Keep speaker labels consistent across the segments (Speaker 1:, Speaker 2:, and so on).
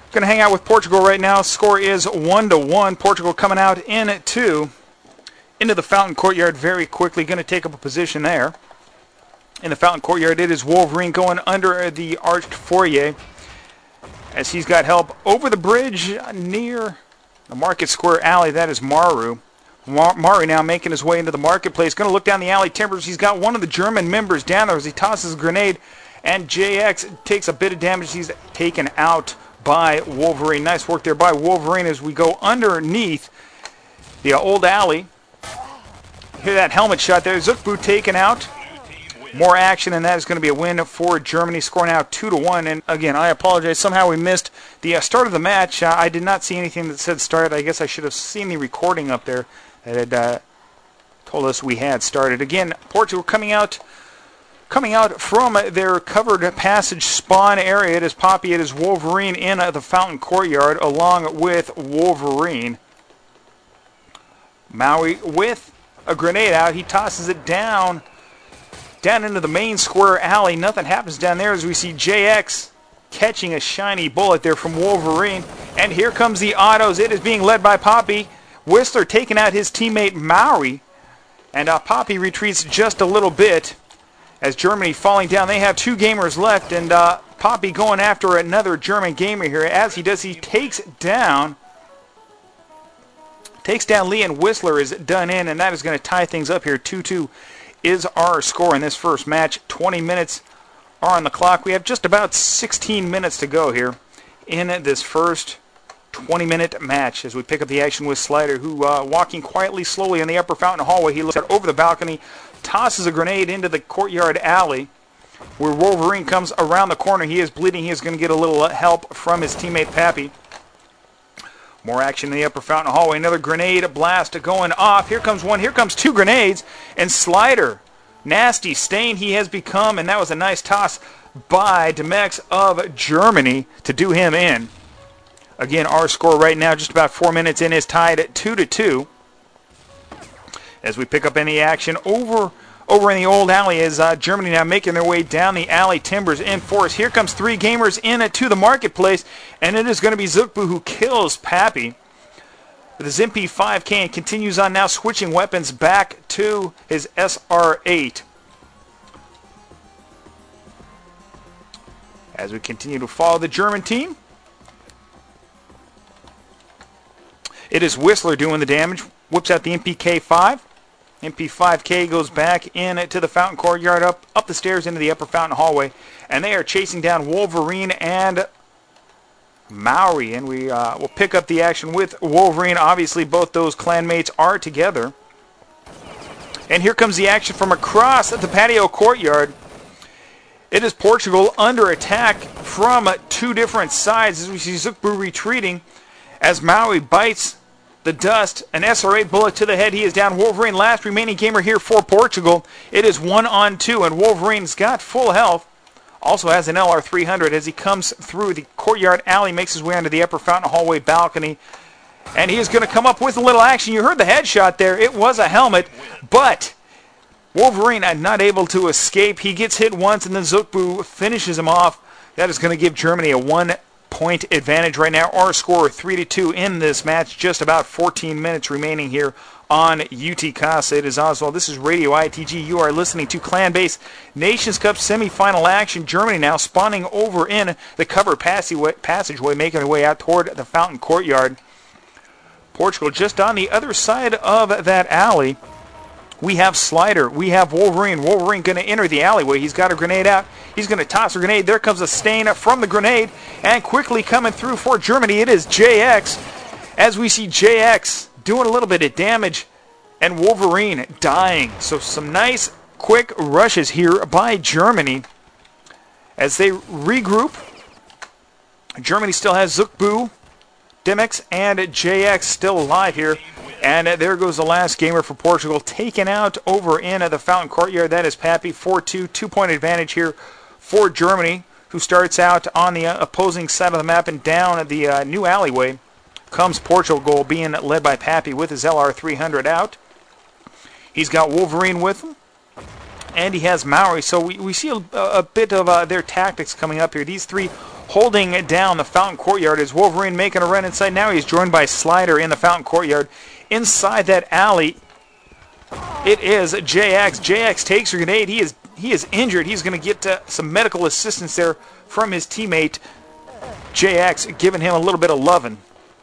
Speaker 1: Going to hang out with Portugal right now. Score is 1-1. Portugal coming out into the Fountain Courtyard very quickly. Going to take up a position there. In the Fountain Courtyard, it is Wolverine going under the arched foyer as he's got help over the bridge near the Market Square alley. That is Maru. Maru now making his way into the marketplace. Going to look down the alley timbers. He's got one of the German members down there as he tosses a grenade. And JX takes a bit of damage. He's taken out by Wolverine. Nice work there by Wolverine as we go underneath the old alley. Hear that helmet shot there. Zukbu taken out. More action, and that is going to be a win for Germany, scoring out 2-1. And again, I apologize. Somehow we missed the start of the match. I did not see anything that said start. I guess I should have seen the recording up there that had told us we had started. Again, Portugal coming out from their covered passage spawn area. It is Poppy, it is Wolverine in the Fountain Courtyard along with Wolverine. Maui with a grenade out. He tosses it down into the main square alley. Nothing happens down there as we see JX catching a shiny bullet there from Wolverine. And here comes the autos. It is being led by Poppy. Whistler taking out his teammate Maui. And Poppy retreats just a little bit as Germany falling down. They have two gamers left, and Poppy going after another German gamer here. As he does, he takes down Lee, and Whistler is done in, and that is going to tie things up here. 2-2 is our score in this first match. 20 minutes are on the clock. We have just about 16 minutes to go here in this first 20-minute match as we pick up the action with Slider, who walking quietly, slowly in the upper fountain hallway. He looks out over the balcony, tosses a grenade into the courtyard alley where Wolverine comes around the corner. He is bleeding. He is going to get a little help from his teammate Pappy. More action in the upper fountain hallway. Another grenade blast going off. Here comes one. Here comes two grenades. And Slider, nasty stain he has become. And that was a nice toss by Demex of Germany to do him in. Again, our score right now, just about 4 minutes in, is tied at 2-2. As we pick up any action over in the old alley as Germany now making their way down the alley timbers in force. Here comes three gamers in to the marketplace, and it is going to be Zukbu who kills Pappy. The Zimpi 5K and continues on now, switching weapons back to his SR8. As we continue to follow the German team, it is Whistler doing the damage. Whips out the MP-K5. MP5K goes back into the Fountain Courtyard, up the stairs into the upper fountain hallway, and they are chasing down Wolverine and Maui, and we will pick up the action with Wolverine. Obviously, both those clanmates are together. And here comes the action from across the patio courtyard. It is Portugal under attack from two different sides as we see Zukbu retreating as Maui bites the dust. An SR8 bullet to the head. He is down. Wolverine, last remaining gamer here for Portugal. It is 1-on-2, and Wolverine's got full health. Also has an LR300 as he comes through the courtyard alley, makes his way onto the upper fountain hallway balcony. And he is going to come up with a little action. You heard the headshot there. It was a helmet, but Wolverine not able to escape. He gets hit once, and then Zukbu finishes him off. That is going to give Germany a 1-point advantage right now. Our score 3-2 in this match. Just about 14 minutes remaining here on UT Casa. It is Oswald. This is Radio ITG. You are listening to Clan Base Nations Cup semifinal action. Germany now spawning over in the covered passageway, making their way out toward the Fountain Courtyard. Portugal just on the other side of that alley. We have Slider. We have Wolverine. Wolverine going to enter the alleyway. He's got a grenade out. He's going to toss a grenade. There comes a stain from the grenade. And quickly coming through for Germany, it is JX. As we see JX doing a little bit of damage and Wolverine dying. So some nice quick rushes here by Germany as they regroup. Germany still has Zukbu, Demex, and JX still alive here. And there goes the last gamer for Portugal, taken out over in the Fountain Courtyard. That is Pappy, 4-2, 2-point advantage here for Germany, who starts out on the opposing side of the map, and down the new alleyway comes Portugal, being led by Pappy with his LR300 out. He's got Wolverine with him, and he has Maui. So we see a bit of their tactics coming up here. These three holding down the Fountain Courtyard as Wolverine making a run inside. Now he's joined by Slider in the Fountain Courtyard. Inside that alley, it is JX. JX takes a grenade. He is injured. He's going to get some medical assistance there from his teammate JX, giving him a little bit of loving.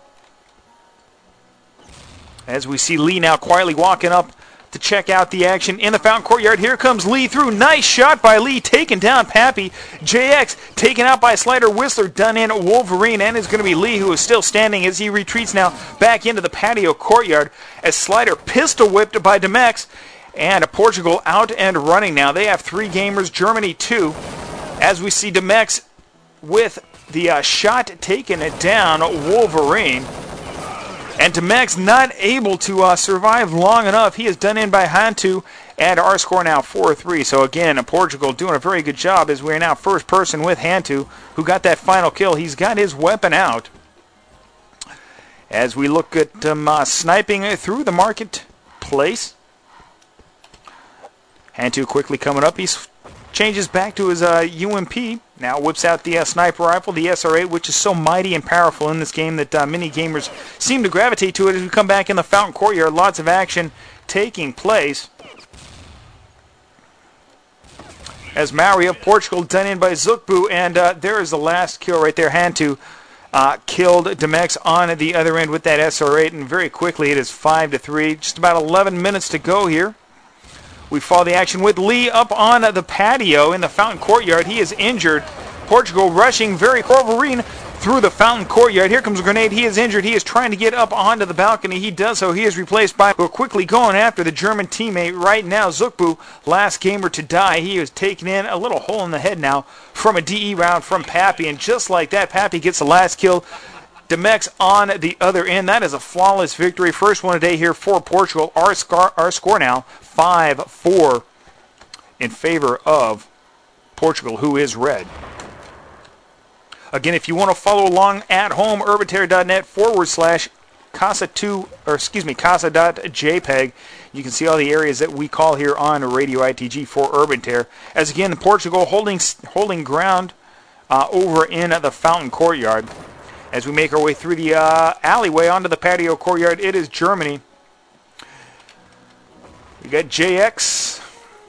Speaker 1: As we see Lee now quietly walking up to check out the action in the Fountain Courtyard. Here comes Lee through. Nice shot by Lee, taking down Pappy. JX taken out by Slider. Whistler done in Wolverine, and it's going to be Lee who is still standing as he retreats now back into the patio courtyard as Slider pistol whipped by Demex, and Portugal out and running now. They have 3 gamers, Germany 2, as we see Demex with the shot taking it down Wolverine. And Demex not able to survive long enough. He is done in by Hantu, and our score now 4-3. So again, Portugal doing a very good job as we're now first person with Hantu, who got that final kill. He's got his weapon out. As we look at sniping through the marketplace. Hantu quickly coming up. He changes back to his UMP. Now whips out the sniper rifle, the SR8, which is so mighty and powerful in this game that many gamers seem to gravitate to it as we come back in the Fountain Courtyard. Lots of action taking place. As Maori of Portugal done in by Zukbu, and there is the last kill right there. Hantu killed Demex on the other end with that SR8, and very quickly it is 5-3. Just about 11 minutes to go here. We follow the action with Lee up on the patio in the Fountain Courtyard. He is injured. Portugal rushing very Wolverine through the Fountain Courtyard. Here comes a grenade. He is injured. He is trying to get up onto the balcony. He does so. He is replaced by quickly going after the German teammate right now. Zukbu, last gamer to die. He is taken in a little hole in the head now from a DE round from Pappy. And just like that, Pappy gets the last kill. Demex on the other end. That is a flawless victory. First one today here for Portugal. Our score now 5-4 in favor of Portugal, who is red. Again, if you want to follow along at home, urbanterra.net/casa2, casa.jpg. You can see all the areas that we call here on Radio ITG for Urban Terror. As again, Portugal holding ground over in the Fountain Courtyard. As we make our way through the alleyway onto the patio courtyard, it is Germany. We got JX.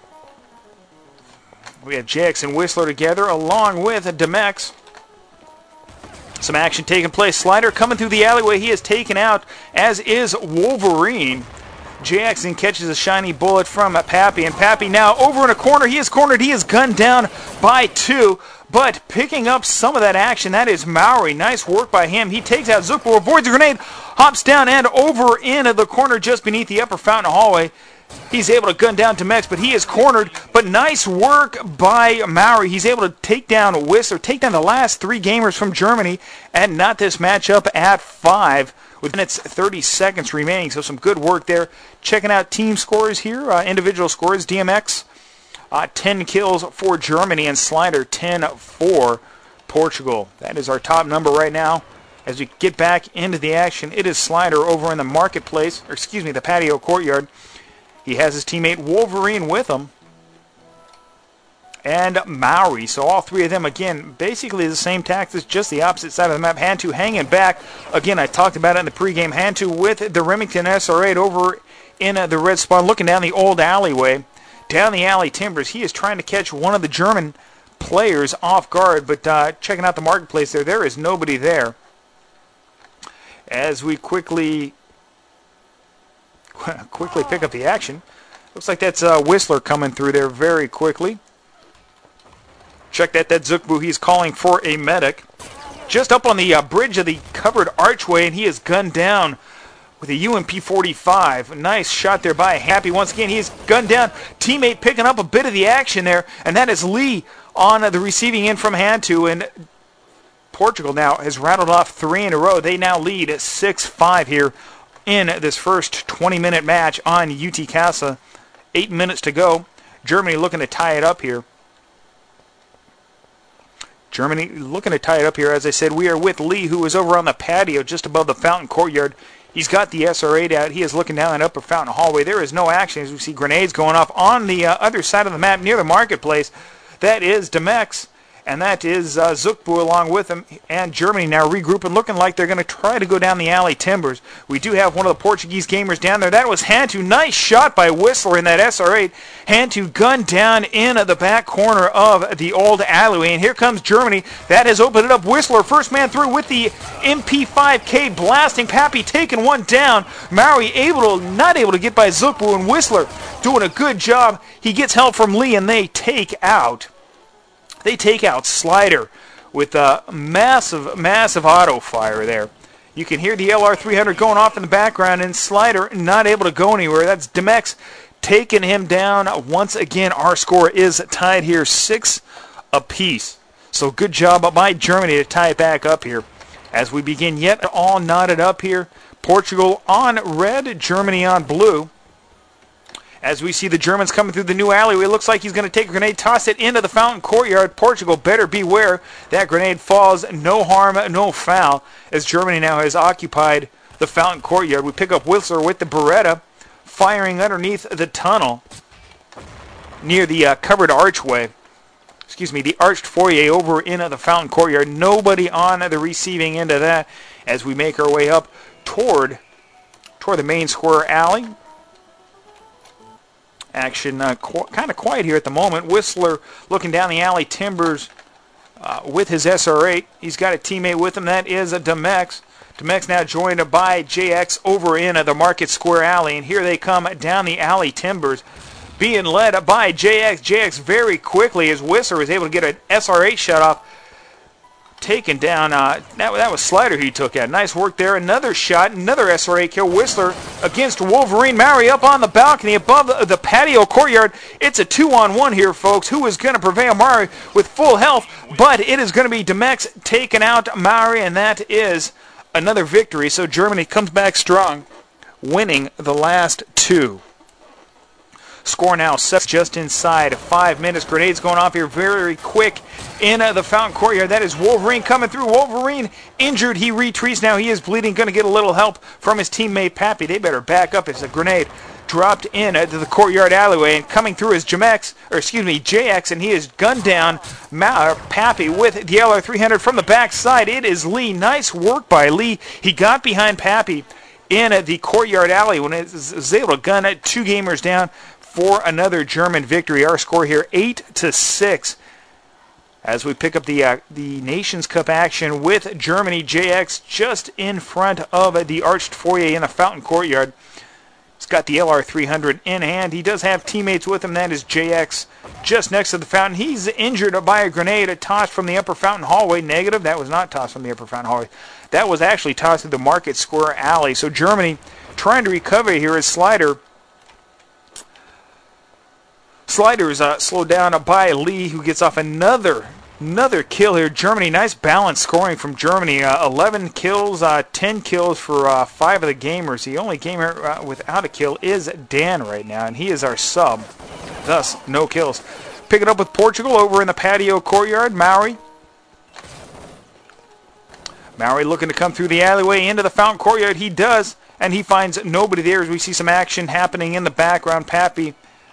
Speaker 1: We have JX and Whistler together along with Demex. Some action taking place. Slider coming through the alleyway. He is taken out, as is Wolverine. JX then catches a shiny bullet from Pappy, and Pappy now over in a corner. He is cornered. He is gunned down by 2. But picking up some of that action, that is Maori. Nice work by him. He takes out Zukbu, avoids the grenade, hops down and over into the corner just beneath the upper fountain hallway. He's able to gun down Demex, but he is cornered. But nice work by Maori. He's able to take down Whistler, take down the last 3 gamers from Germany, and knot this matchup at 5 with minutes 30 seconds remaining. So some good work there. Checking out team scores here, individual scores. DMX. 10 kills for Germany, and Slider 10 for Portugal. That is our top number right now. As we get back into the action, it is Slider over in the marketplace, or excuse me, the patio courtyard. He has his teammate Wolverine with him, and Maori. So all 3 of them, again, basically the same tactics, just the opposite side of the map. Hantu hanging back. Again, I talked about it in the pregame. Hantu with the Remington SR8 over in the red spawn, looking down the old alleyway. Down the alley timbers, he is trying to catch one of the German players off guard, but checking out the marketplace there is nobody there. As we quickly pick up the action, looks like that's Whistler coming through there very quickly. Check that Zukbu, he's calling for a medic. Just up on the bridge of the covered archway, and he is gunned down with a UMP-45. Nice shot there by Happy. Once again, he's gunned down. Teammate picking up a bit of the action there, and that is Lee on the receiving end from Hantu. And Portugal now has rattled off 3 in a row. They now lead 6-5 here in this first 20-minute match on UT Casa. 8 minutes to go. Germany looking to tie it up here. Germany looking to tie it up here. As I said, we are with Lee, who is over on the patio just above the Fountain Courtyard. He's got the SR8 out. He is looking down that upper fountain hallway. There is no action as we see grenades going off on the other side of the map near the marketplace. That is Demex. and that is Zukbu along with him, and Germany now regrouping, looking like they're going to try to go down the alley Timbers. We do have one of the Portuguese gamers down there. That was Hantu. Nice shot by Whistler in that SR8. Hantu gunned down in the back corner of the old alleyway, and here comes Germany. That has opened it up. Whistler, first man through with the MP5K, blasting Pappy, taking one down. Maui not able to get by Zukbu, and Whistler doing a good job. He gets help from Lee, and they take out Slider with a massive auto fire there. You can hear the LR300 going off in the background, and Slider not able to go anywhere. That's Demex taking him down. Once again, our score is tied here, 6 apiece. So good job by Germany to tie it back up here. As we begin yet all knotted up here, Portugal on red, Germany on blue. As we see the Germans coming through the new alleyway, it looks like he's going to take a grenade, toss it into the fountain courtyard. Portugal better beware. That grenade falls, no harm, no foul, as Germany now has occupied the fountain courtyard. We pick up Whistler with the Beretta, firing underneath the tunnel near the covered archway. Excuse me, the arched foyer over in the fountain courtyard. Nobody on the receiving end of that as we make our way up toward the main square alley. Action kind of quiet here at the moment. Whistler looking down the alley, Timbers with his SR8. He's got a teammate with him. That is a Demex. Demex now joined by JX over in the Market Square alley. And here they come down the alley, Timbers being led by JX. JX very quickly as Whistler was able to get an SR8 shot off. Taken down, that was Slider he took out. Nice work there. Another shot, another SR8 kill. Whistler against Wolverine. Maori up on the balcony above the patio courtyard. It's a 2-on-1 here, folks. Who is going to prevail? Maori with full health, but it is going to be Demex taking out Maori, and that is another victory. So Germany comes back strong, winning the last 2. Score now set just inside 5 minutes. Grenades going off here very quick in the fountain courtyard. That is Wolverine coming through. Wolverine injured. He retreats now. He is bleeding. Going to get a little help from his teammate Pappy. They better back up as a grenade dropped in to the courtyard alleyway, and coming through is JX, and he is gunned down Pappy with the LR300 from the backside. It is Lee. Nice work by Lee. He got behind Pappy in the courtyard alley when it was able to gun 2 gamers down for another German victory. Our score here 8-6 as we pick up the Nations Cup action with Germany. JX just in front of the arched foyer in the fountain courtyard. He's got the LR300 in hand. He does have teammates with him. That is JX just next to the fountain. He's injured by a grenade tossed from the upper fountain hallway. Negative, that was not tossed from the upper fountain hallway. That was actually tossed through the Market Square alley. So Germany trying to recover here as Slider is slowed down by Lee, who gets off another kill here. Germany, nice balance scoring from Germany. 11 kills, 10 kills for 5 of the gamers. The only gamer without a kill is Dan right now, and he is our sub. Thus, no kills. Pick it up with Portugal over in the patio courtyard. Maori looking to come through the alleyway into the fountain courtyard. He does, and he finds nobody there as we see some action happening in the background. Pappy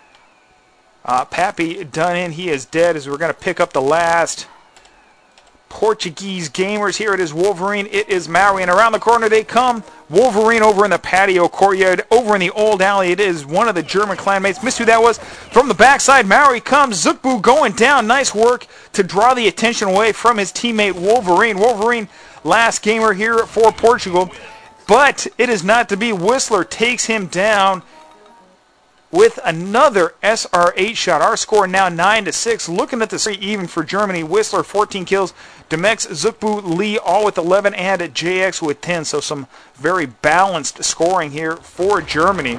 Speaker 1: done in. He is dead as we're going to pick up the last Portuguese gamers. Here it is Wolverine. It is Maori. And around the corner they come. Wolverine over in the patio courtyard. Over in the old alley. It is one of the German clanmates. Missed who that was. From the backside, Maori comes. Zukbu going down. Nice work to draw the attention away from his teammate Wolverine. Wolverine, last gamer here for Portugal. But it is not to be. Whistler takes him down with another SR8 shot. Our score now 9-6. Looking at the three even for Germany. Whistler 14 kills. Demex, Zukbu, Lee all with 11, and JX with 10. So some very balanced scoring here for Germany.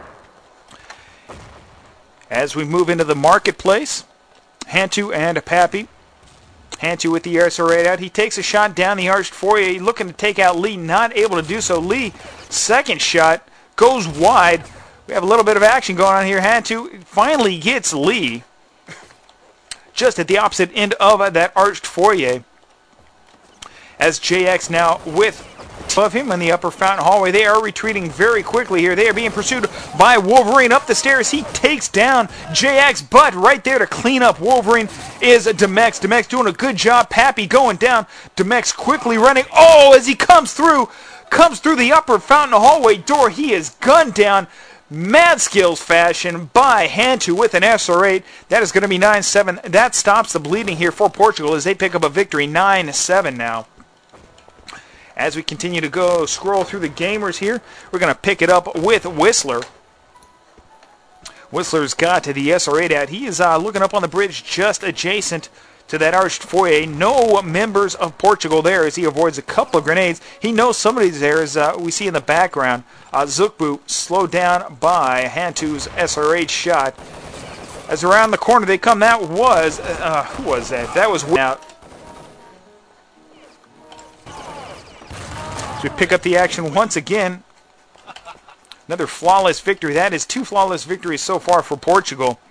Speaker 1: As we move into the marketplace, Hantu and Pappy. Hantu with the SR8 out. He takes a shot down the arched foyer, looking to take out Lee. Not able to do so. Lee, second shot, goes wide. We have a little bit of action going on here. Hantu finally gets Lee just at the opposite end of that arched foyer. As JX now with above him in the upper fountain hallway. They are retreating very quickly here. They are being pursued by Wolverine up the stairs. He takes down JX, but right there to clean up Wolverine is Demex. Demex doing a good job. Pappy going down. Demex quickly running. Oh, as he comes through the upper fountain hallway door. He is gunned down. Mad skills fashion by Hantu with an SR8. That is going to be 9-7. That stops the bleeding here for Portugal as they pick up a victory, 9-7 now. As we continue to scroll through the gamers here, we're going to pick it up with Whistler. Whistler's got the SR8 out. He is looking up on the bridge just adjacent to that arched foyer. No members of Portugal there as he avoids a couple of grenades. He knows somebody's there, as we see in the background. Zukbu slowed down by Hantu's SR8 shot. As around the corner they come, that was, who was that? That was out. So we pick up the action once again. Another flawless victory. That is 2 flawless victories so far for Portugal,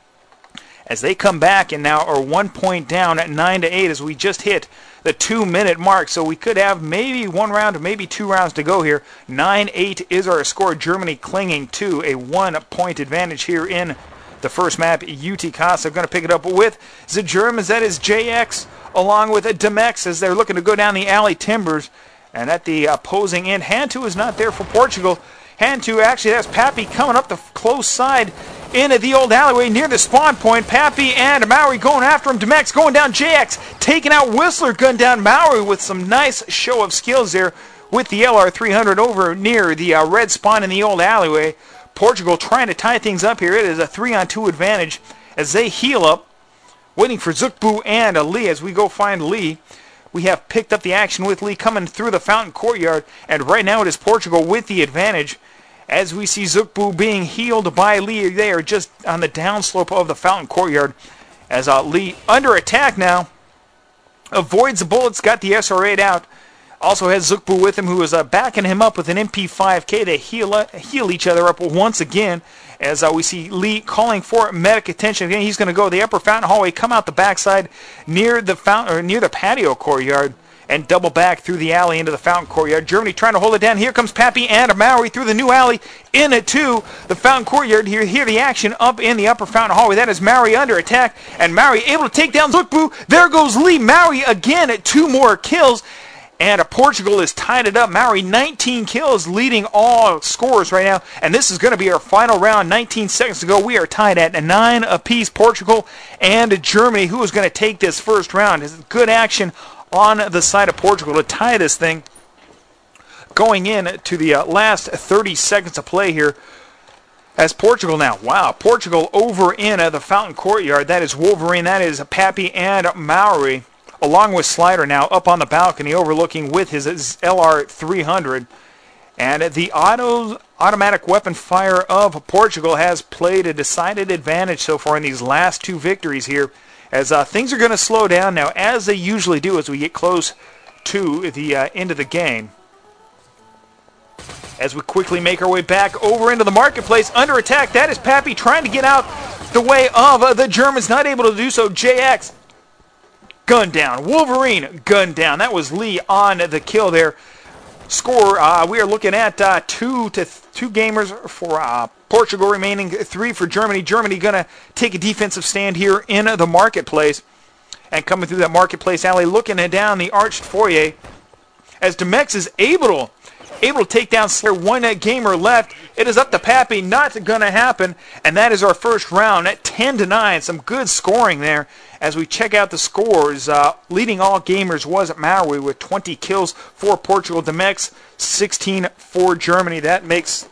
Speaker 1: as they come back and now are 1 point down at 9-8 as we just hit the 2-minute mark. So we could have maybe 1 round, maybe 2 rounds to go here. 9-8 is our score. Germany clinging to a 1-point advantage here in the first map. UT Casa going to pick it up with the Germans. That is JX along with Demex as they're looking to go down the alley timbers. And at the opposing end, Hantu is not there for Portugal. Hantu, actually, that's Pappy coming up the close side into the old alleyway near the spawn point. Pappy and Maori going after him. Demex going down. JX taking out Whistler. Gunned down Maori with some nice show of skills there with the LR300 over near the red spawn in the old alleyway. Portugal trying to tie things up here. It is a 3-on-2 advantage as they heal up, waiting for Zukbu and Lee. As we go find Lee, we have picked up the action with Lee coming through the fountain courtyard, and right now it is Portugal with the advantage. As we see Zukbu being healed by Lee, they are just on the downslope of the fountain courtyard. As Lee under attack now, avoids the bullets, got the SR8 out. Also has Zukbu with him, who is backing him up with an MP5K. They heal each other up once again. As we see Lee calling for medic attention again. He's going to go the upper fountain hallway, come out the backside near the fountain or near the patio courtyard, and double back through the alley into the fountain courtyard. Germany trying to hold it down. Here comes Pappy and Maori through the new alley into the fountain courtyard. Hear the action up in the upper fountain hallway. That is Maori under attack, and Maori able to take down Zukbu. There goes Lee. Maori again at 2 more kills. And Portugal is tied it up. Maori 19 kills, leading all scores right now. And this is going to be our final round. 19 seconds to go. We are tied at 9 apiece. Portugal and Germany. Who is going to take this first round? Is good action on the side of Portugal to tie this thing. Going in to the last 30 seconds of play here. As Portugal now, wow, Portugal over in the fountain courtyard. That is Wolverine. That is Pappy and Maori, along with Slider now up on the balcony overlooking with his LR300. And the automatic weapon fire of Portugal has played a decided advantage so far in these last 2 victories here, as things are going to slow down now, as they usually do as we get close to the end of the game. As we quickly make our way back over into the marketplace, under attack, that is Pappy trying to get out the way of the Germans, not able to do so. JX gunned down. Wolverine gunned down. That was Lee on the kill there. Score, we are looking at 2 gamers for Portugal, remaining 3 for Germany. Germany going to take a defensive stand here in the marketplace. And coming through that marketplace alley, looking down the arched foyer, as Demex is able to take down Slayer. 1 gamer left. It is up to Pappy. Not going to happen. And that is our first round at 10-9. Some good scoring there. As we check out the scores, leading all gamers was Maori with 20 kills for Portugal. Demex 16 for Germany. That makes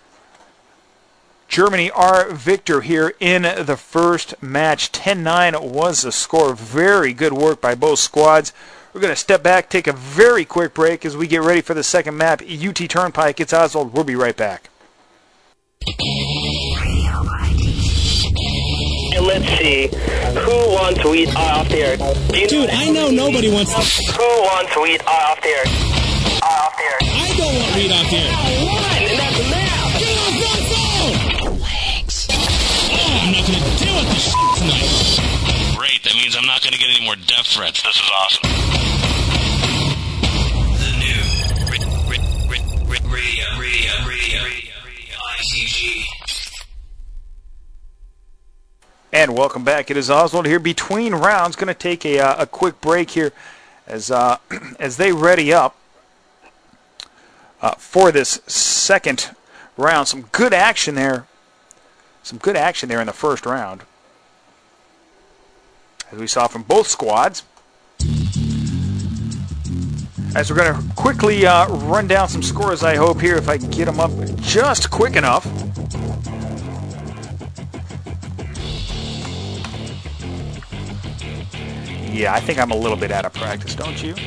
Speaker 1: Germany our victor here in the first match. 10-9 was the score. Very good work by both squads. We're going to step back, take a very quick break as we get ready for the second map. UT Turnpike, it's Oswald. We'll be right back.
Speaker 2: Let's see. Who wants weed off there?
Speaker 3: Dude, I know nobody wants to.
Speaker 2: Who wants weed off there? Off there.
Speaker 3: I don't want weed off here.
Speaker 2: One, and that's a map.
Speaker 3: Get off my phone! Legs. Oh, I'm not going to deal with this shit tonight.
Speaker 4: Great, that means I'm not going to get any more death threats. This is awesome.
Speaker 5: The new
Speaker 1: And welcome back. It is Oswald here between rounds. Going to take a quick break here as they ready up for this second round. Some good action there. Some good action there in the first round, as we saw from both squads. As we're going to quickly run down some scores, I hope here, if I can get them up just quick enough. Yeah, I think I'm a little bit out of practice, don't you?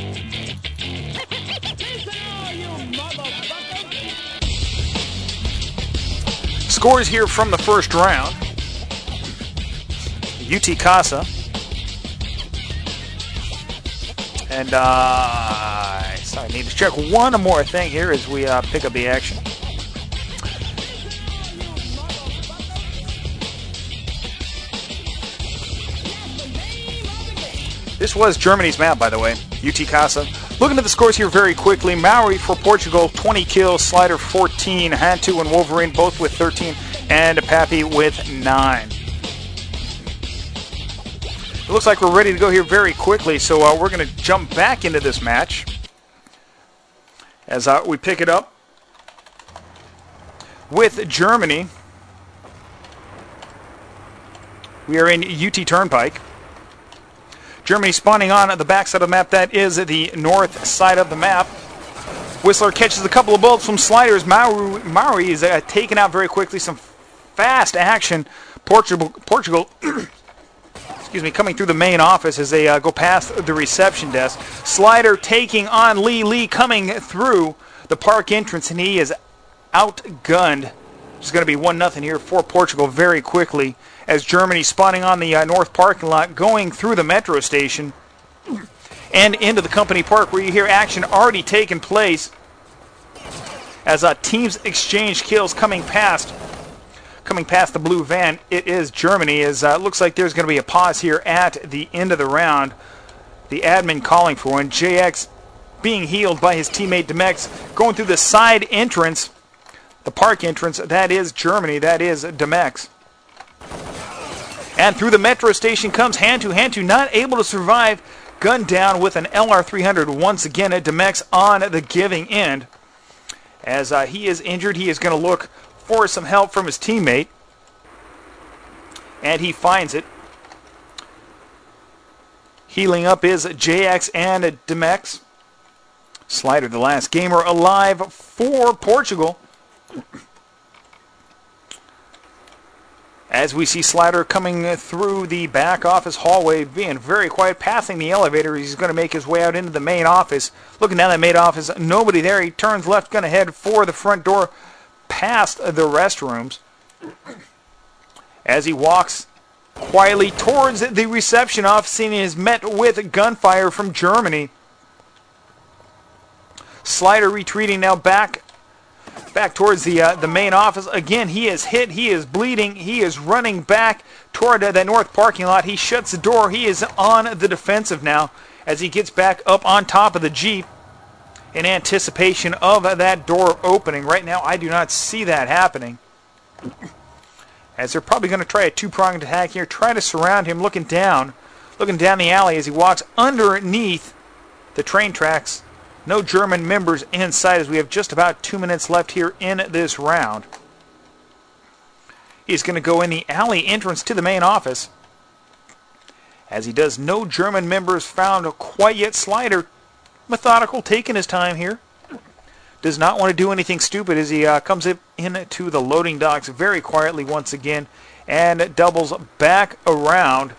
Speaker 1: Scores here from the first round. UT Casa. And sorry, I need to check one more thing here as we pick up the action. This was Germany's map, by the way, UT Casa. Looking at the scores here very quickly. Maori for Portugal, 20 kills. Slider, 14. Hantu and Wolverine both with 13. And Pappy with 9. It looks like we're ready to go here very quickly, so we're going to jump back into this match as we pick it up with Germany. We are in UT Turnpike. Germany spawning on the backside of the map. That is the north side of the map. Whistler catches a couple of bullets from Sliders. Maori is taken out very quickly. Some fast action. Portugal excuse me, coming through the main office as they go past the reception desk. Slider taking on Lee coming through the park entrance, and he is outgunned. It's going to be 1-0 here for Portugal very quickly, as Germany spawning on the north parking lot, going through the metro station and into the company park, where you hear action already taking place as teams exchange kills coming past the blue van. It is Germany, as looks like there's going to be a pause here at the end of the round. The admin calling for one. JX being healed by his teammate Demex, going through the side entrance, the park entrance. That is Germany. That is Demex. And through the metro station comes Hantu. Hantu not able to survive. Gunned down with an LR300 once again at Demex on the giving end. As he is injured, he is going to look for some help from his teammate. And he finds it. Healing up is JX and Demex. Slider, the last gamer alive for Portugal. As we see Slider coming through the back office hallway, being very quiet, passing the elevator. He's going to make his way out into the main office. Looking down that main office, nobody there. He turns left, going to head for the front door, past the restrooms. As he walks quietly towards the reception office, he is met with gunfire from Germany. Slider retreating now back towards the main office. Again, he is hit. He is bleeding. He is running back toward the north parking lot. He shuts the door. He is on the defensive now as he gets back up on top of the Jeep in anticipation of that door opening. Right now, I do not see that happening, as they're probably going to try a two-pronged attack here, try to surround him, looking down the alley as he walks underneath the train tracks. No German members in sight, as we have just about 2 minutes left here in this round. He's going to go in the alley entrance to the main office. As he does, no German members found quite yet. Slider, methodical, taking his time here. Does not want to do anything stupid as he comes into the loading docks very quietly once again and doubles back around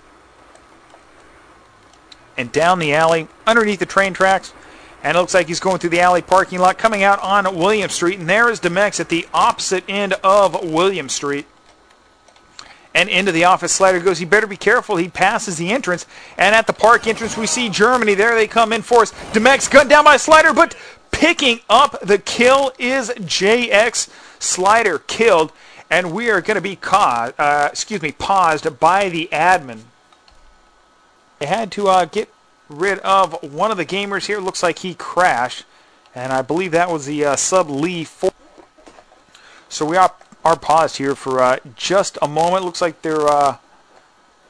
Speaker 1: and down the alley underneath the train tracks. And it looks like he's going through the alley parking lot, coming out on William Street. And there is Demex at the opposite end of William Street. And into the office, Slider goes. He better be careful. He passes the entrance. And at the park entrance, we see Germany. There they come in force. Demex gunned down by Slider, but picking up the kill is JX. Slider killed. And we are going to be paused by the admin. They had to get rid of one of the gamers here. Looks like he crashed, and I believe that was the sub Lee 4. So we are paused here for just a moment. Looks like they're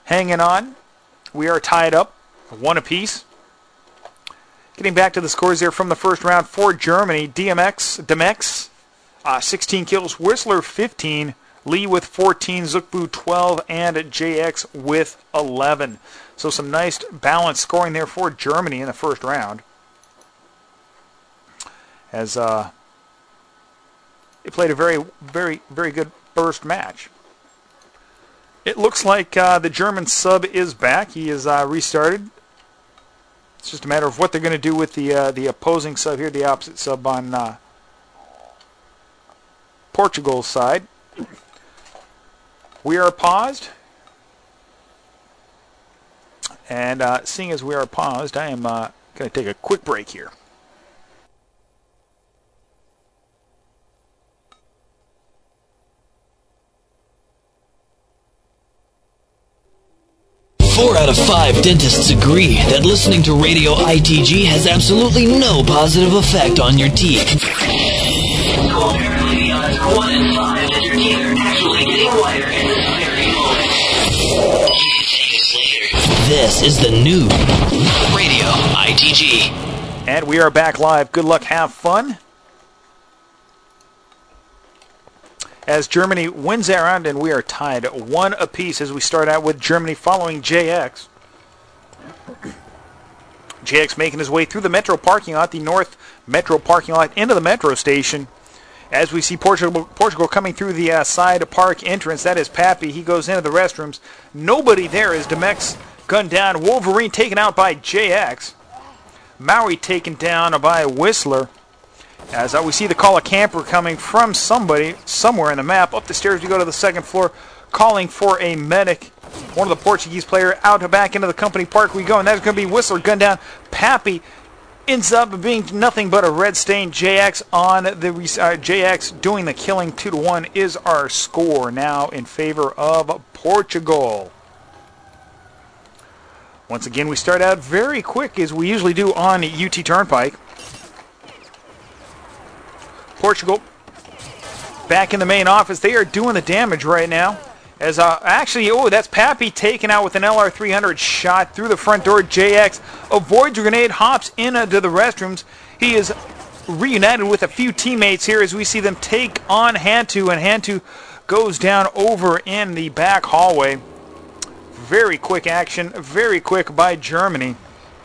Speaker 1: hanging on. We are tied up, 1 apiece. Getting back to the scores here from the first round for Germany, Demex, 16 kills, Whistler 15, Lee with 14, Zukbu 12, and JX with 11. So some nice balanced scoring there for Germany in the first round. As they played a very, very, very good first match. It looks like the German sub is back. He is restarted. It's just a matter of what they're going to do with the opposing sub here, the opposite sub on Portugal's side. We are paused. And seeing as we are paused, I am going to take a quick break here.
Speaker 4: 4 out of 5 dentists agree that listening to Radio ITG has absolutely no positive effect on your teeth. Apparently the odds are 1 in 5 that your teeth are actually getting whiter in this very moment. This is the new Radio ITG.
Speaker 1: And we are back live. Good luck, have fun. As Germany wins that round, and we are tied 1 apiece as we start out with Germany following JX. JX making his way through the metro parking lot, the north metro parking lot, into the metro station. As we see Portugal coming through the side park entrance, that is Pappy. He goes into the restrooms. Nobody there as Demex gunned down. Wolverine taken out by JX. Maui taken down by Whistler. As we see the call of camper coming from somebody somewhere in the map. Up the stairs we go to the second floor, calling for a medic. One of the Portuguese players out back into the company park we go, and that's going to be Whistler gunned down. Pappy ends up being nothing but a red stain. JX on the JX doing the killing. 2-1 is our score now in favor of Portugal. Once again, we start out very quick as we usually do on UT Turnpike. Portugal back in the main office. They are doing the damage right now. As that's Pappy taken out with an LR300 shot through the front door. JX avoids a grenade, hops into the restrooms. He is reunited with a few teammates here as we see them take on Hantu, and Hantu goes down over in the back hallway. Very quick action, very quick by Germany.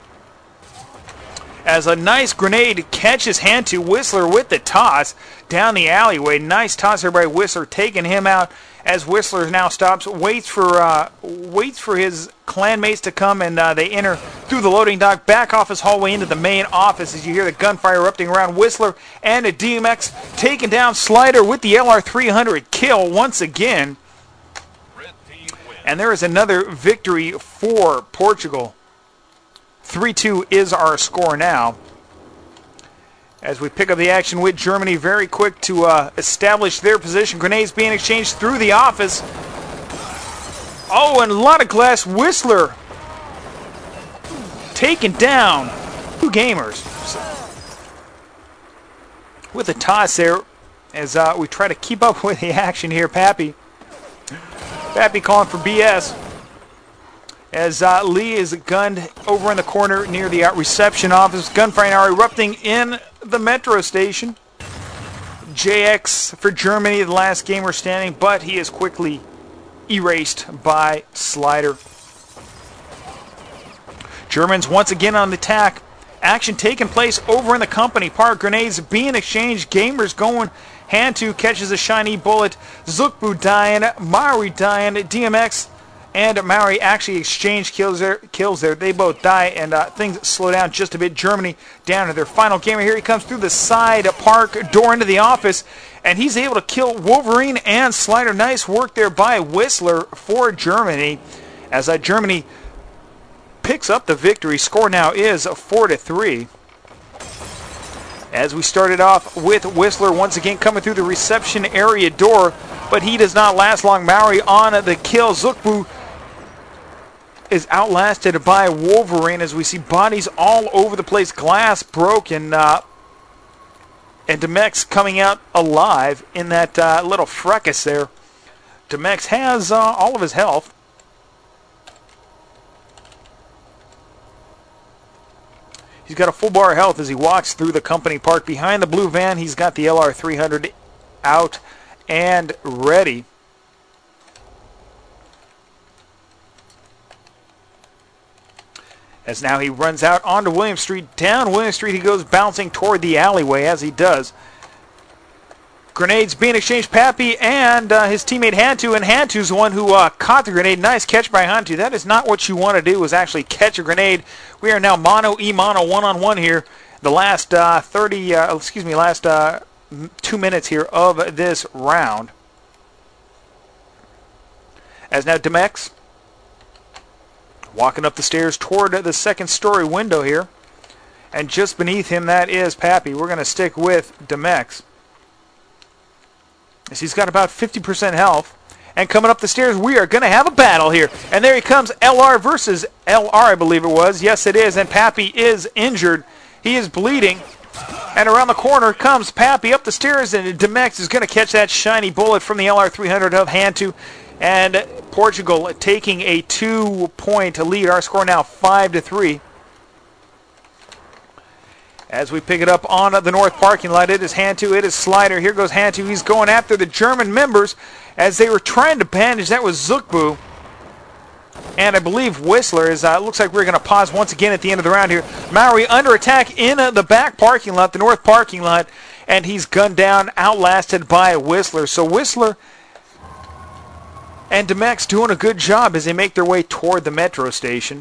Speaker 1: As a nice grenade catches Hantu, Whistler with the toss down the alleyway. Nice toss there by Whistler, taking him out as Whistler now stops, waits for his clanmates to come, and they enter through the loading dock, back office hallway into the main office as you hear the gunfire erupting around Whistler and a DMX taking down Slider with the LR300 kill once again. And there is another victory for Portugal. 3-2 is our score now. As we pick up the action with Germany, very quick to establish their position. Grenades being exchanged through the office. Oh, and a lot of glass. Whistler taken down. 2 gamers. With a toss there as we try to keep up with the action here. Pappy calling for BS. As Lee is gunned over in the corner near the reception office. Gunfire now erupting in the metro station. JX for Germany, the last gamer standing, but he is quickly erased by Slider. Germans once again on the attack. Action taking place over in the company park. Grenades being exchanged. Gamers going. Hantu catches a shiny bullet. Zukbu dying. Maori dying. DMX and Maori actually exchange kills there. They both die, and things slow down just a bit. Germany down to their final gamer. Here he comes through the side park door into the office, and he's able to kill Wolverine and Slider. Nice work there by Whistler for Germany. As Germany picks up the victory. Score now is 4-3. As we started off with Whistler once again coming through the reception area door, but he does not last long. Maori on the kill. Zukbu is outlasted by Wolverine as we see bodies all over the place. Glass broken, and Demex coming out alive in that little fracas there. Demex has all of his health. He's got a full bar of health as he walks through the company park. Behind the blue van, he's got the LR300 out and ready. As now he runs out onto William Street. Down William Street he goes, bouncing toward the alleyway as he does. Grenades being exchanged. Pappy and his teammate Hantu, and Hantu's the one who caught the grenade. Nice catch by Hantu. That is not what you want to do, is actually catch a grenade. We are now mono-e-mono, one-on-one here. The last 2 minutes here of this round. As now Demex walking up the stairs toward the second story window here. And just beneath him, that is Pappy. We're going to stick with Demex, as he's got about 50% health. And coming up the stairs, we are going to have a battle here. And there he comes, LR versus LR, I believe it was. Yes, it is. And Pappy is injured. He is bleeding. And around the corner comes Pappy up the stairs, and Demex is going to catch that shiny bullet from the LR300 of Hantu. And Portugal taking a 2-point lead. Our score now 5-3. As we pick it up on the north parking lot, it is Hantu, it is Slider. Here goes Hantu. He's going after the German members as they were trying to bandage. That was Zuckbu. And I believe Whistler is, looks like we're going to pause once again at the end of the round here. Maori under attack in the back parking lot, the north parking lot, and he's gunned down, outlasted by Whistler. So Whistler and Demex doing a good job as they make their way toward the metro station.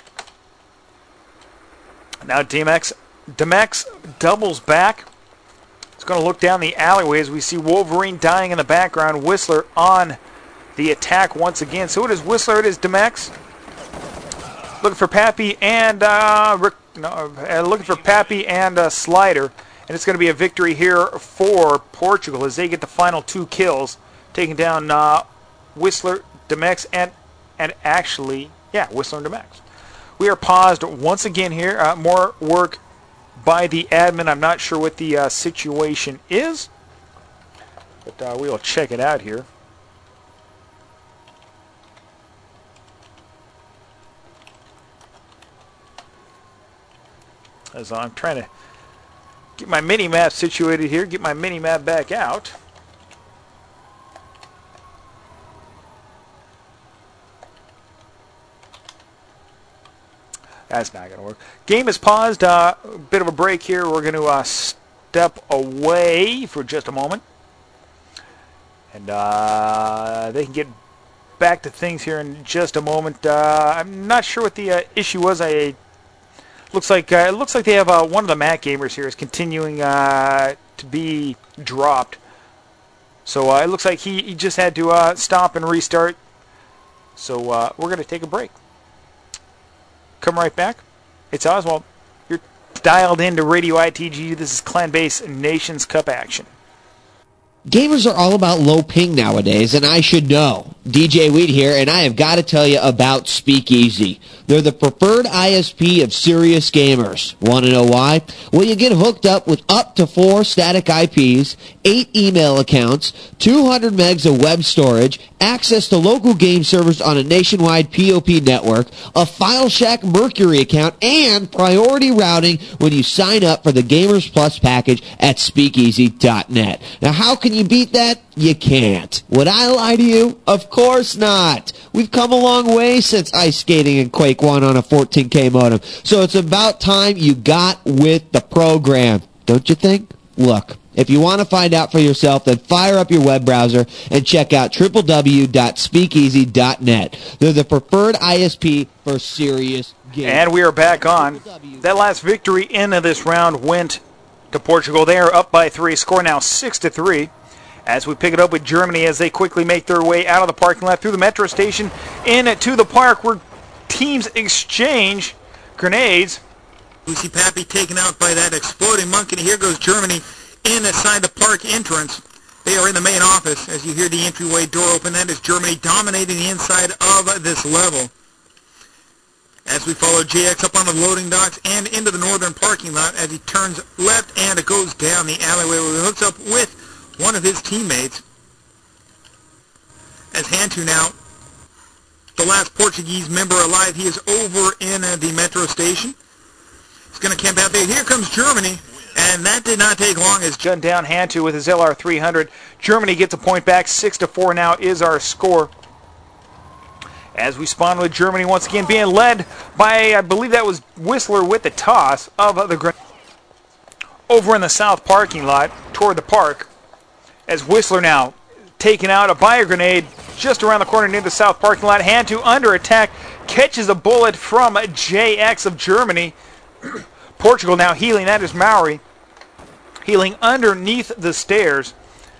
Speaker 1: Now Demex doubles back. It's going to look down the alleyway as we see Wolverine dying in the background. Whistler on the attack once again. So it is Whistler, it is Demex. Looking for Pappy and Slider. And it's going to be a victory here for Portugal as they get the final 2 kills, taking down Whistler, Demex, and Whistler and Demex. We are paused once again here. More work by the admin. I'm not sure what the situation is, but we will check it out here. As I'm trying to get my mini-map situated here, get my mini-map back out. That's not going to work. Game is paused. A bit of a break here. We're going to step away for just a moment. And they can get back to things here in just a moment. I'm not sure what the issue was. It looks like they have one of the Mac gamers here is continuing to be dropped. So it looks like he just had to stop and restart. So we're going to take a break. Come right back. It's Oswald. You're dialed into Radio ITG. This is Clan-Based Nations Cup action.
Speaker 5: Gamers are all about low ping nowadays, and I should know. DJ Weed here, and I have got to tell you about Speakeasy. They're the preferred ISP of serious gamers. Want to know why? Well, you get hooked up with up to 4 static IPs, 8 email accounts, 200 megs of web storage, access to local game servers on a nationwide POP network, a FileShack Mercury account, and priority routing when you sign up for the Gamers Plus package at speakeasy.net. Now, how can you beat that? You can't. Would I lie to you? Of course not. We've come a long way since ice skating and Quake 1 on a 14K modem. So it's about time you got with the program. Don't you think? Look, if you want to find out for yourself, then fire up your web browser and check out www.speakeasy.net. They're the preferred ISP for serious gamers.
Speaker 1: And we are back on. That last victory in this round went to Portugal. They are up by 3. Score now 6-3. As we pick it up with Germany as they quickly make their way out of the parking lot through the metro station into the park where teams exchange grenades.
Speaker 6: We see Pappy taken out by that exploding monkey, and here goes Germany inside the park entrance. They are in the main office as you hear the entryway door open. That is Germany dominating the inside of this level. As we follow JX up on the loading docks and into the northern parking lot as he turns left and it goes down the alleyway where he hooks up with one of his teammates. As Hantu now, the last Portuguese member alive, he is over in the metro station. going to camp out there. Here comes Germany, and that did not take long as
Speaker 1: Gunned down Hantu with his LR300. Germany gets a point back. 6-4 now is our score. As we spawn with Germany once again being led by, I believe that was Whistler with the toss of the grenade. Over in the south parking lot toward the park, as Whistler now taking out a bio grenade just around the corner near the south parking lot. Hantu under attack, catches a bullet from JX of Germany. Portugal now healing. That is Maori healing underneath the stairs.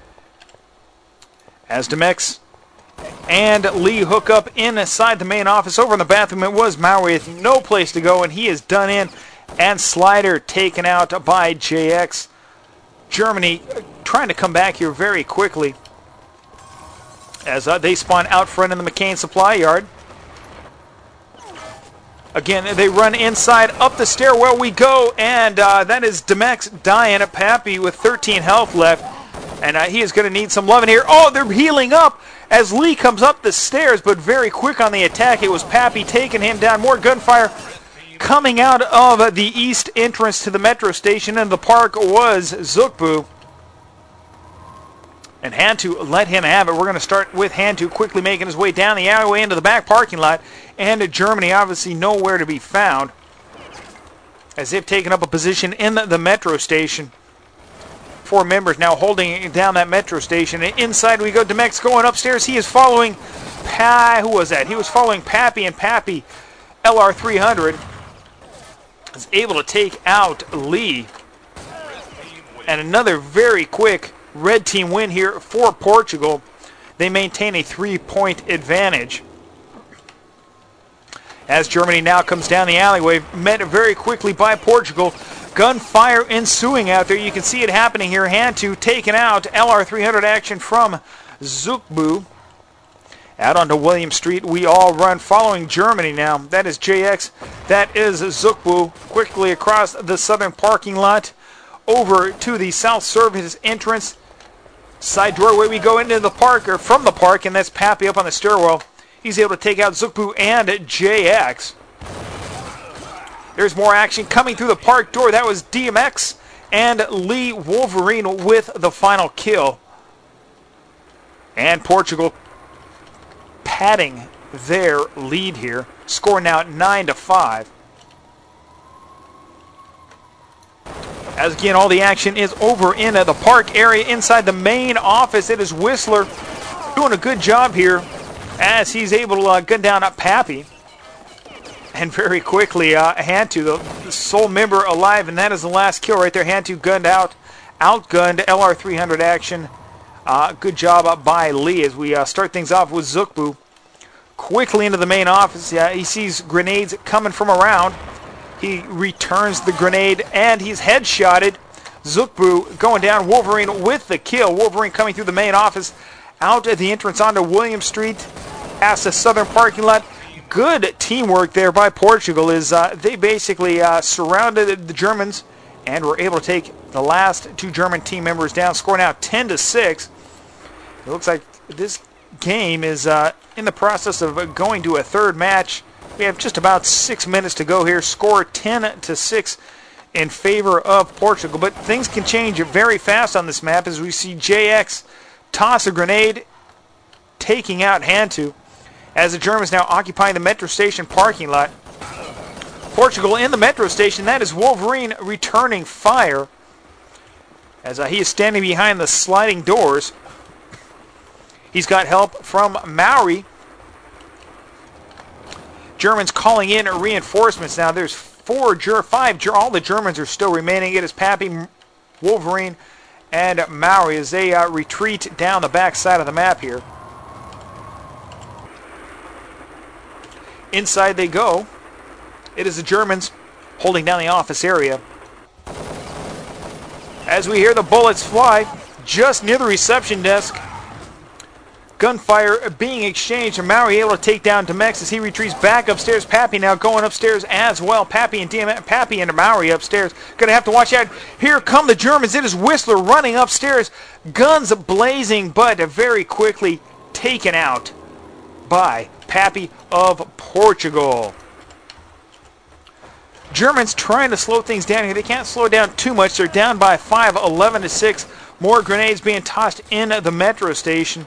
Speaker 1: As Demex and Lee hook up inside the main office. Over in the bathroom it was Maori with no place to go, and he is done in. And Slider taken out by JX. Germany trying to come back here very quickly as they spawn out front in the McCain supply yard. Again, they run inside, up the stairwell we go, and that is Demex dying. Pappy with 13 health left, and he is going to need some loving here. Oh, they're healing up as Lee comes up the stairs, but very quick on the attack. It was Pappy taking him down. More gunfire coming out of the east entrance to the metro station, and the park was Zukbu. And Hantu let him have it. We're going to start with Hantu quickly making his way down the alleyway into the back parking lot. And Germany obviously nowhere to be found, as they've taken up a position in the metro station. 4 members now holding down that metro station. And inside we go. Demex going upstairs. He is following who was that? He was following Pappy, and Pappy, LR300, is able to take out Lee. And another very quick red team win here for Portugal. They maintain a 3-point advantage. As Germany now comes down the alleyway, met very quickly by Portugal. Gunfire ensuing out there. You can see it happening here. Hantu taking out LR300 action from Zukbu. Out onto William Street we all run, following Germany now. That is JX. That is Zukbu. Quickly across the southern parking lot, over to the south service entrance. Side doorway we go into the park, or from the park, and that's Pappy up on the stairwell. He's able to take out Zukbu and JX. There's more action coming through the park door. That was DMX and Lee Wolverine with the final kill. And Portugal padding their lead here. Score now 9-5. As again, all the action is over in the park area inside the main office. It is Whistler doing a good job here as he's able to gun down Pappy. And very quickly, Hantu, the sole member alive, and that is the last kill right there. Hantu gunned out, outgunned LR300 action. Good job by Lee as we start things off with Zukbu. Quickly into the main office. He sees grenades coming from around. He returns the grenade, and he's headshotted. Zukbu going down. Wolverine with the kill. Wolverine coming through the main office, out at the entrance onto William Street, past the southern parking lot. Good teamwork there by Portugal as they basically surrounded the Germans and were able to take the last 2 German team members down. Score now 10-6. It looks like this game is in the process of going to a third match. We have just about 6 minutes to go here. Score 10-6 in favor of Portugal. But things can change very fast on this map as we see JX toss a grenade, taking out Hantu, as the Germans now occupying the metro station parking lot. Portugal in the metro station. That is Wolverine returning fire as he is standing behind the sliding doors. He's got help from Maori. Germans calling in reinforcements now. There's 5. All the Germans are still remaining. It is Pappy, Wolverine, and Maori as they retreat down the back side of the map here. Inside they go. It is the Germans holding down the office area. As we hear the bullets fly just near the reception desk. Gunfire being exchanged, and Maori able to take down Demex as he retreats back upstairs. Pappy now going upstairs as well. Pappy and Maori upstairs. Gonna have to watch out. Here come the Germans. It is Whistler running upstairs. Guns blazing, but very quickly taken out by Pappy of Portugal. Germans trying to slow things down here. They can't slow down too much. They're down by 5, 11-6. More grenades being tossed in the metro station.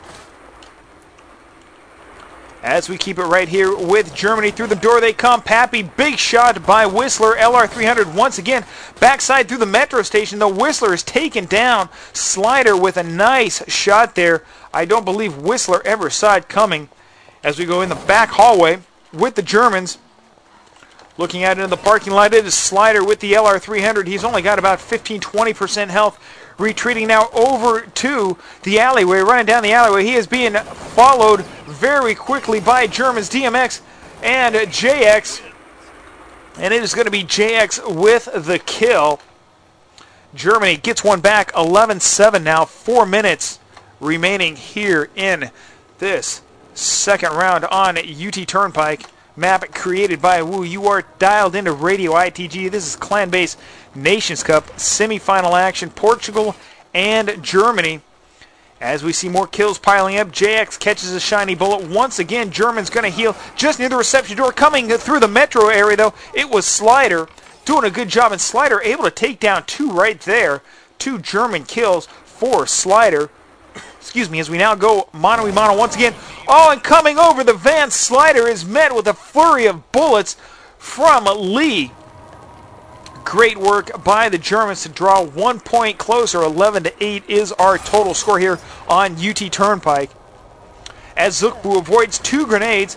Speaker 1: As we keep it right here with Germany. Through the door they come. Pappy, big shot by Whistler. LR300 once again. Backside through the metro station. The Whistler is taken down. Slider with a nice shot there. I don't believe Whistler ever saw it coming. As we go in the back hallway with the Germans. Looking out into the parking lot, it is Slider with the LR300. He's only got about 15-20% health. Retreating now over to the alleyway, running down the alleyway. He is being followed very quickly by Germans, DMX and JX. And it is going to be JX with the kill. Germany gets one back, 11-7 now, 4 minutes remaining here in this second round on UT Turnpike. Map created by Wu. You are dialed into Radio ITG. This is Clan Base Nations Cup semifinal action. Portugal and Germany. As we see more kills piling up, JX catches a shiny bullet. Once again, German's going to heal just near the reception door. Coming through the metro area, though, it was Slider doing a good job. And Slider able to take down 2 right there. 2 German kills for Slider. Excuse me, as we now go mano-a-mano once again. Oh, and coming over the van, Slider is met with a flurry of bullets from Lee. Great work by the Germans to draw 1 point closer. 11-8 is our total score here on UT Turnpike. As Zukbu avoids 2 grenades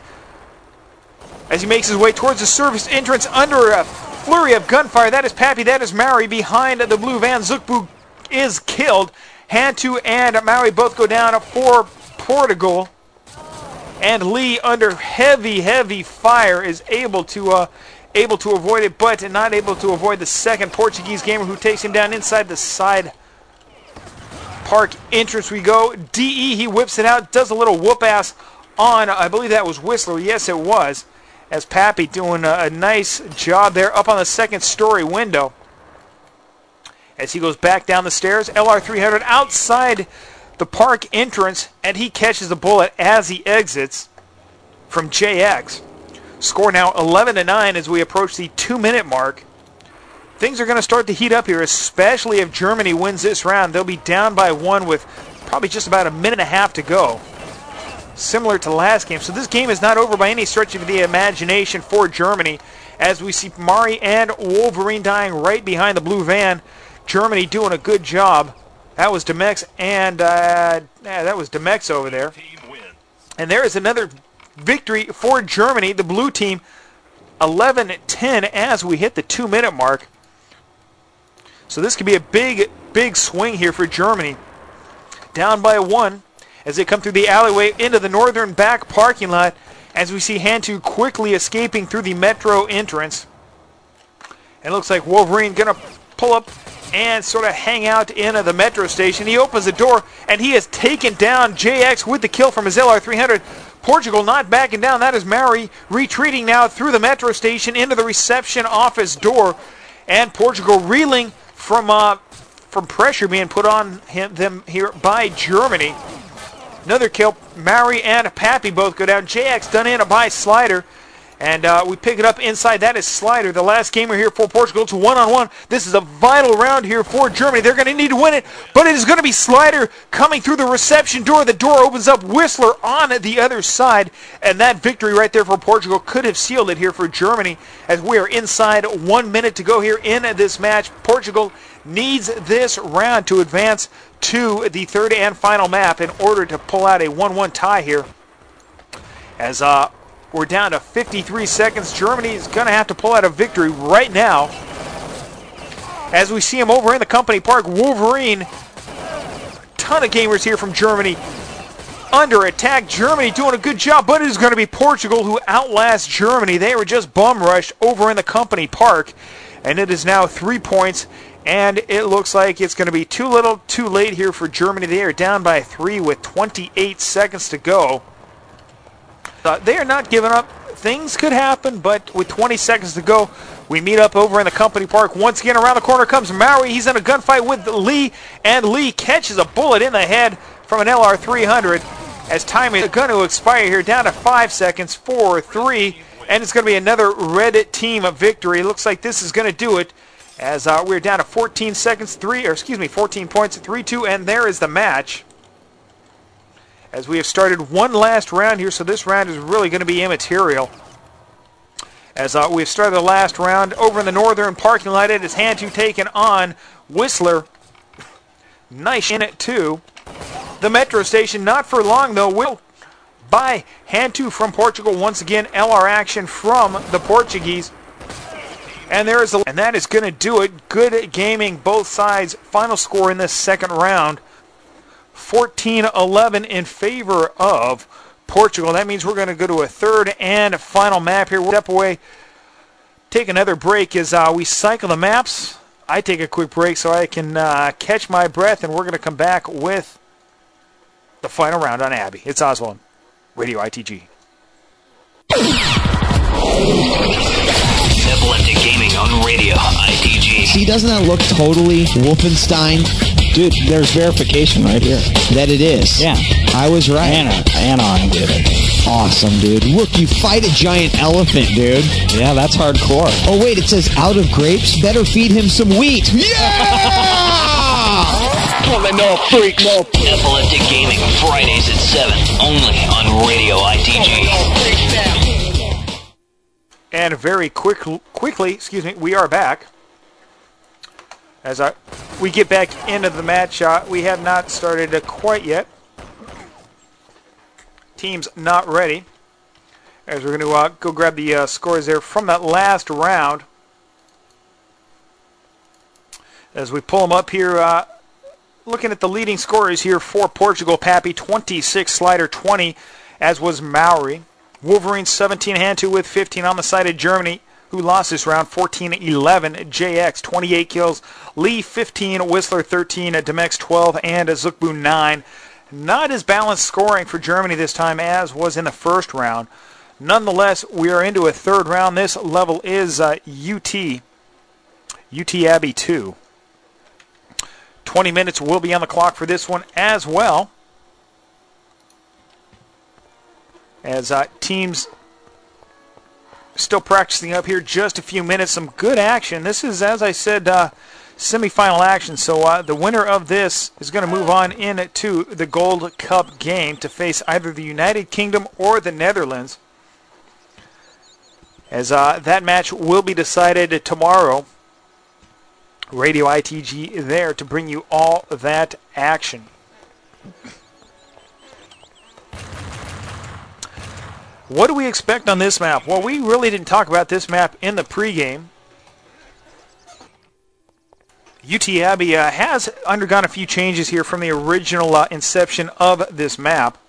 Speaker 1: as he makes his way towards the service entrance under a flurry of gunfire. That is Pappy, that is Maori behind the blue van. Zukbu is killed. Hantu and Maui both go down for Portugal. And Lee, under heavy fire, is able to avoid it, but not able to avoid the second Portuguese gamer who takes him down inside the side park entrance we go. DE, he whips it out, does a little whoop-ass on, I believe that was Whistler. Yes, it was. As Pappy doing a nice job there up on the second story window. As he goes back down the stairs, LR300 outside the park entrance, and he catches the bullet as he exits from JX. Score now 11-9 as we approach the 2-minute mark. Things are going to start to heat up here, especially if Germany wins this round. They'll be down by 1 with probably just about a minute and a half to go. Similar to last game. So this game is not over by any stretch of the imagination for Germany, as we see Mari and Wolverine dying right behind the blue van. Germany doing a good job. That was Demex and that was Demex over there. And there is another victory for Germany, the blue team, 11-10 as we hit the 2-minute mark. So this could be a big swing here for Germany. Down by 1 as they come through the alleyway into the northern back parking lot, as we see Hantu quickly escaping through the metro entrance. And it looks like Wolverine going to pull up and sort of hang out in the metro station. He opens the door, and he has taken down JX with the kill from his LR300. Portugal not backing down. That is Maori retreating now through the metro station into the reception office door. And Portugal reeling from pressure being put on them here by Germany. Another kill. Maori and Pappy both go down. JX done in by Slider. And we pick it up inside. That is Slider, the last gamer here for Portugal. It's 1-on-1. This is a vital round here for Germany. They're going to need to win it, but it is going to be Slider coming through the reception door. The door opens up. Whistler on the other side, and that victory right there for Portugal could have sealed it here for Germany, as we are inside 1 minute to go here in this match. Portugal needs this round to advance to the third and final map in order to pull out a 1-1 tie here. As we're down to 53 seconds. Germany is going to have to pull out a victory right now. As we see him over in the company park, Wolverine. A ton of gamers here from Germany. Under attack. Germany doing a good job, but it is going to be Portugal who outlasts Germany. They were just bum rushed over in the company park. And it is now 3 points. And it looks like it's going to be too little, too late here for Germany. They are down by 3 with 28 seconds to go. They are not giving up. Things could happen, but with 20 seconds to go, we meet up over in the company park. Once again, around the corner comes Maori. He's in a gunfight with Lee, and Lee catches a bullet in the head from an LR300 as time is going to expire here. Down to 5 seconds, 4, 3, And it's going to be another red team victory. Looks like this is going to do it as we're down to 14 seconds, 14 points, 3-2, and there is the match. As we have started one last round here, so this round is really going to be immaterial. As we've started the last round over in the northern parking lot, it is Hantu taking on Whistler. Nice in it too. The metro station, not for long though, will by Hantu from Portugal. Once again, LR action from the Portuguese. And there is and that is going to do it. Good gaming, both sides. Final score in this second round, 14-11 in favor of Portugal. That means we're going to go to a third and final map here. We'll step away, take another break as we cycle the maps. I take a quick break so I can catch my breath, and we're going to come back with the final round on Abby. It's Oswald, Radio ITG.
Speaker 4: Epileptic Gaming on Radio ITG.
Speaker 5: See, doesn't that look totally Wolfenstein?
Speaker 7: Dude, there's verification right here.
Speaker 5: That it is.
Speaker 7: Yeah.
Speaker 5: I was right.
Speaker 7: Anon did it.
Speaker 5: Awesome, dude. Look, you fight a giant elephant, dude.
Speaker 7: Yeah, that's hardcore.
Speaker 5: Oh, wait, it says out of grapes? Better feed him some wheat. Yeah!
Speaker 4: Epileptic Gaming, Fridays at 7, only on Radio ITG.
Speaker 1: And very quickly, we are back. As we get back into the match, we have not started quite yet. Team's not ready. As we're going to go grab the scores there from that last round. As we pull them up here, looking at the leading scorers here for Portugal, Pappy 26, Slider 20, as was Maori. Wolverine 17, Hantu with 15 on the side of Germany, who lost this round, 14-11. JX 28 kills, Lee 15, Whistler 13, Demex 12, and Zukbu 9. Not as balanced scoring for Germany this time as was in the first round. Nonetheless, we are into a third round. This level is UT Abbey 2. 20 minutes will be on the clock for this one as well. As teams still practicing up here, just a few minutes, some good action. This is, as I said, semifinal action, so the winner of this is going to move on into the Gold Cup game to face either the United Kingdom or the Netherlands. As that match will be decided tomorrow. Radio ITG there to bring you all that action. What do we expect on this map? Well, we really didn't talk about this map in the pregame. UT Abbey has undergone a few changes here from the original inception of this map.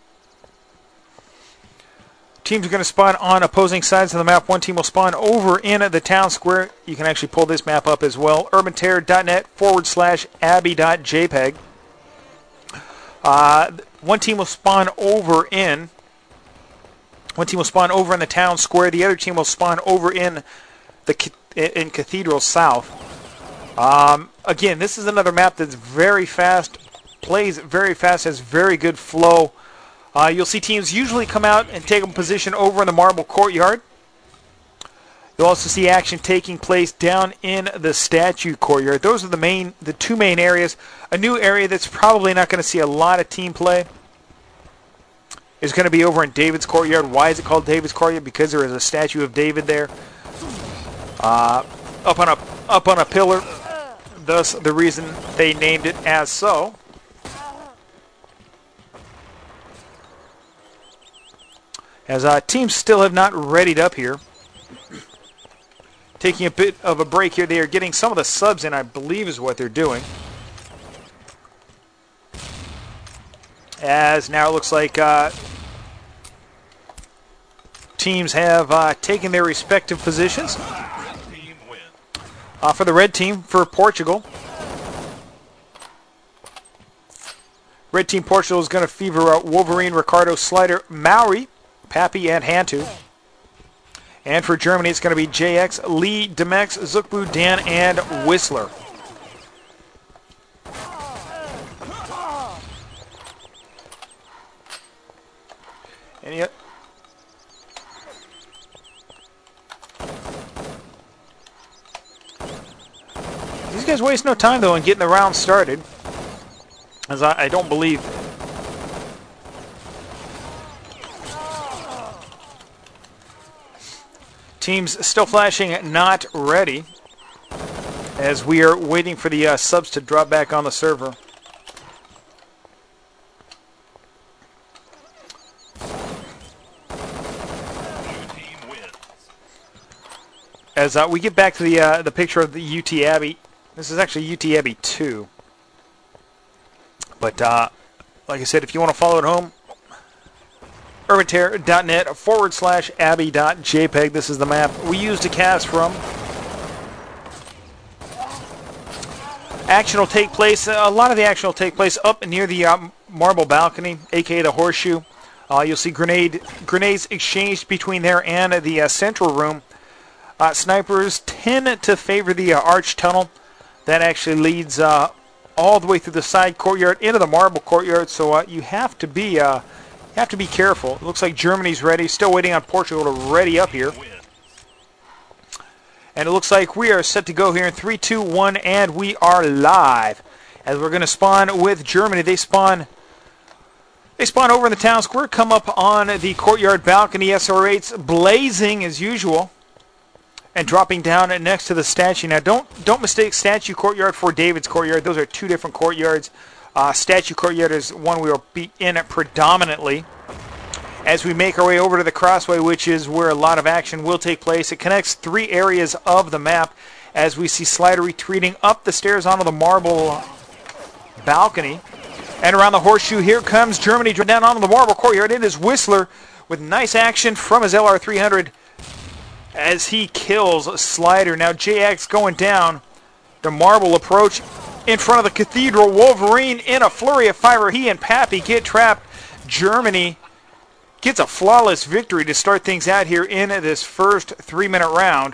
Speaker 1: Teams are going to spawn on opposing sides of the map. One team will spawn over in the town square. You can actually pull this map up as well. urbanterror.net/abbey.jpg. One team will spawn over in the town square. The other team will spawn over in Cathedral South. Again, this is another map that's very fast, plays very fast, has very good flow. You'll see teams usually come out and take a position over in the Marble Courtyard. You'll also see action taking place down in the Statue Courtyard. Those are the two main areas. A new area that's probably not going to see a lot of team play is going to be over in David's Courtyard. Why is it called David's Courtyard? Because there is a statue of David there, up on a pillar. Thus, the reason they named it as so. As teams still have not readied up here. Taking a bit of a break here. They are getting some of the subs in, I believe is what they're doing. As now it looks like teams have taken their respective positions. For the red team, for Portugal. Red team Portugal is going to fever out Wolverine, Ricardo, Slider, Maori, Pappy, and Hantu. And for Germany, it's going to be JX, Lee, Demex, Zukbu, Dan, and Whistler. guys waste no time, though, in getting the round started, as I don't believe... Teams still flashing not ready, as we are waiting for the subs to drop back on the server. As we get back to the picture of the UT Abbey, this is actually UT Abbey 2. But like I said, if you want to follow it home, urbanterror.net/abbey.jpg. This is the map we use to cast from. Action will take place. A lot of the action will take place up near the marble balcony, aka the horseshoe. You'll see grenades exchanged between there and the central room. Snipers tend to favor the arch tunnel. That actually leads all the way through the side courtyard into the marble courtyard. So you have to be careful. It looks like Germany's ready. Still waiting on Portugal to ready up here. And it looks like we are set to go here in 3, 2, 1, and we are live. As we're going to spawn with Germany. They spawn over in the town square, come up on the courtyard balcony. SR8s blazing as usual. And dropping down next to the statue. Now, don't mistake statue courtyard for David's courtyard. Those are two different courtyards. Statue courtyard is one we will be in predominantly as we make our way over to the crossway, which is where a lot of action will take place. It connects 3 areas of the map as we see Slider retreating up the stairs onto the marble balcony. And around the horseshoe, here comes Germany down onto the marble courtyard. It is Whistler with nice action from his LR300 as he kills Slider. Now JX going down the marble approach in front of the cathedral. Wolverine in a flurry of fire. He and Pappy get trapped. Germany gets a flawless victory to start things out here in this first 3-minute round.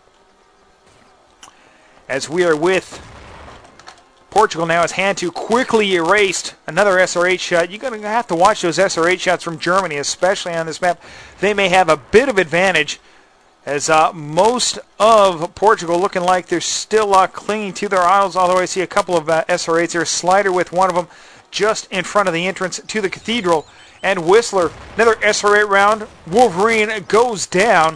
Speaker 1: As we are with Portugal now, as Hantu quickly erased another SR8 shot. You're going to have to watch those SR8 shots from Germany, especially on this map. They may have a bit of advantage, as most of Portugal looking like they're still clinging to their idols, although I see a couple of SR8s there. Slider with one of them just in front of the entrance to the cathedral. And Whistler, another SR8 round. Wolverine goes down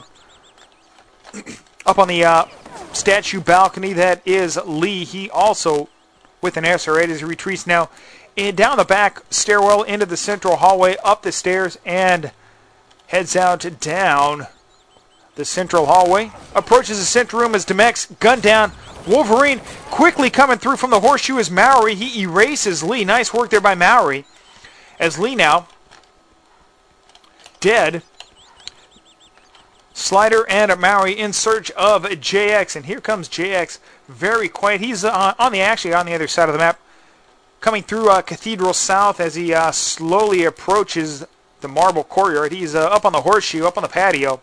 Speaker 1: up on the statue balcony. That is Lee. He also with an SR8 as he retreats now down the back stairwell into the central hallway, up the stairs, and heads out down the central hallway. Approaches the central room as Demex gunned down. Wolverine quickly coming through from the horseshoe is Maori. He erases Lee. Nice work there by Maori. As Lee now dead. Slider and Maori in search of JX. And here comes JX. Very quiet. He's actually on the other side of the map. Coming through Cathedral South as he slowly approaches the marble courtyard. He's up on the horseshoe, up on the patio.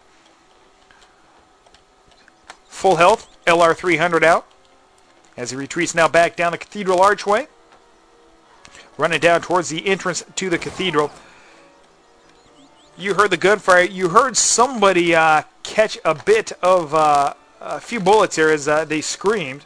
Speaker 1: Full health, LR300 out, as he retreats now back down the cathedral archway, running down towards the entrance to the cathedral. You heard the gunfire. You heard somebody catch a bit of a few bullets here as they screamed.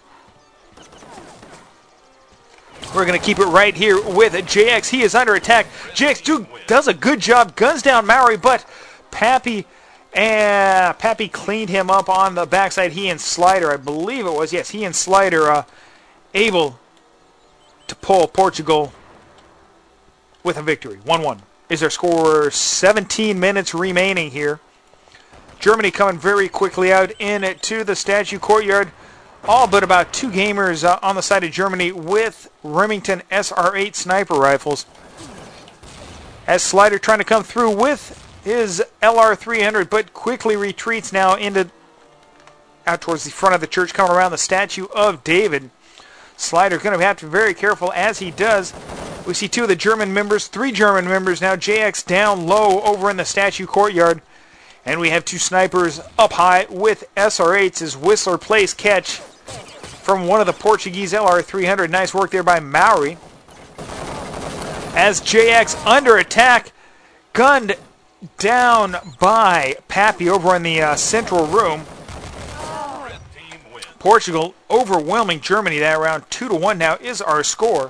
Speaker 1: We're going to keep it right here with JX. He is under attack. JX does a good job, guns down Maori, but Pappy cleaned him up on the backside. He and Slider, I believe it was. Yes, he and Slider able to pull Portugal with a victory. 1-1 is their score. 17 minutes remaining here. Germany coming very quickly out into the statue courtyard. All but about 2 gamers on the side of Germany with Remington SR8 sniper rifles. As Slider trying to come through with his LR300, but quickly retreats now out towards the front of the church, coming around the statue of David. Slider going to have to be very careful as he does. We see 2 of the German members, 3 German members now. JX down low over in the statue courtyard. And we have 2 snipers up high with SR8s as Whistler plays catch from one of the Portuguese LR300. Nice work there by Maori. As JX under attack, gunned down by Pappy over in the central room. Portugal overwhelming Germany that round. 2-1 now is our score.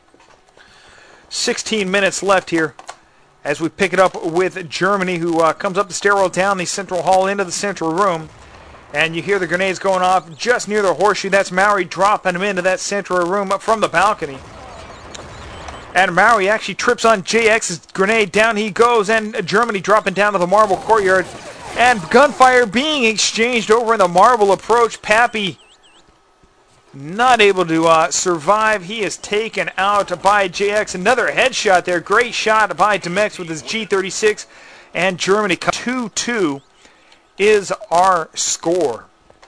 Speaker 1: 16 minutes left here as we pick it up with Germany, who comes up the stairwell down the central hall into the central room. And you hear the grenades going off just near the horseshoe. That's Maori dropping them into that central room from the balcony. And Maori actually trips on JX's grenade. Down he goes, and Germany dropping down to the marble courtyard. And gunfire being exchanged over in the marble approach. Pappy not able to survive. He is taken out by JX. Another headshot there. Great shot by Demex with his G36. And Germany 2-2 is our score.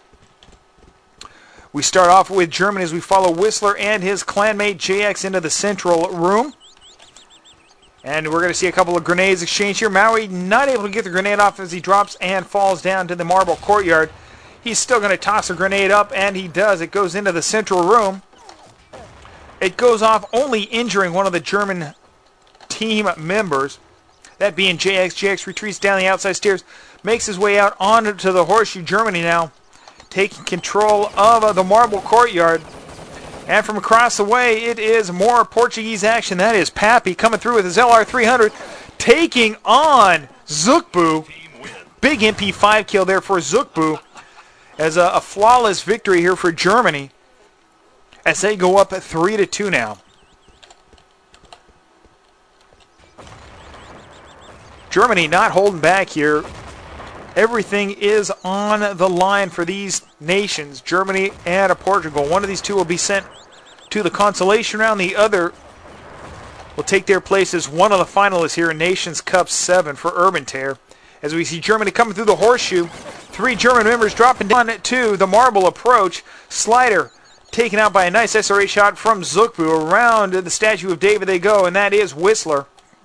Speaker 1: We start off with Germany as we follow Whistler and his clanmate JX into the central room. And we're going to see a couple of grenades exchanged here. Maui not able to get the grenade off as he drops and falls down to the marble courtyard. He's still going to toss a grenade up, and he does. It goes into the central room. It goes off, only injuring one of the German team members, that being JX. JX retreats down the outside stairs, makes his way out onto the horseshoe. Germany now taking control of the marble courtyard. And from across the way, it is more Portuguese action. That is Pappy coming through with his LR300, taking on Zukbu. Big MP5 kill there for Zukbu, as a flawless victory here for Germany, as they go up 3-2 now. Germany not holding back here. Everything is on the line for these nations, Germany and Portugal. One of these two will be sent to the consolation round. The other will take their place as one of the finalists here in Nations Cup 7 for Urban Tear. As we see Germany coming through the horseshoe. 3 German members dropping down to the marble approach. Slider taken out by a nice SRA shot from Zukbu. Around the statue of David they go, and that is Whistler.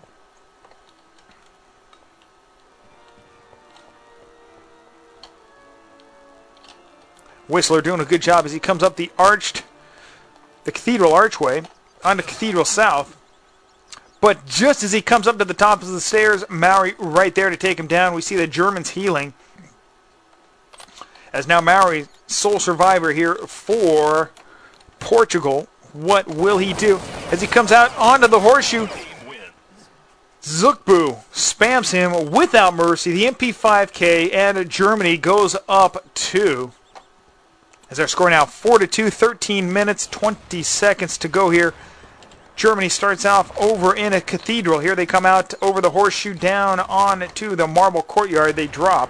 Speaker 1: Whistler doing a good job as he comes up the cathedral archway onto Cathedral South. But just as he comes up to the top of the stairs, Maori right there to take him down. We see the Germans healing. As now Maori, sole survivor here for Portugal. What will he do? As he comes out onto the horseshoe, Zukbu spams him without mercy. The MP5K, and Germany goes up 2. As our score now 4-2, 13 minutes, 20 seconds to go here. Germany starts off over in a cathedral. Here they come out over the horseshoe down on to the marble courtyard. They drop.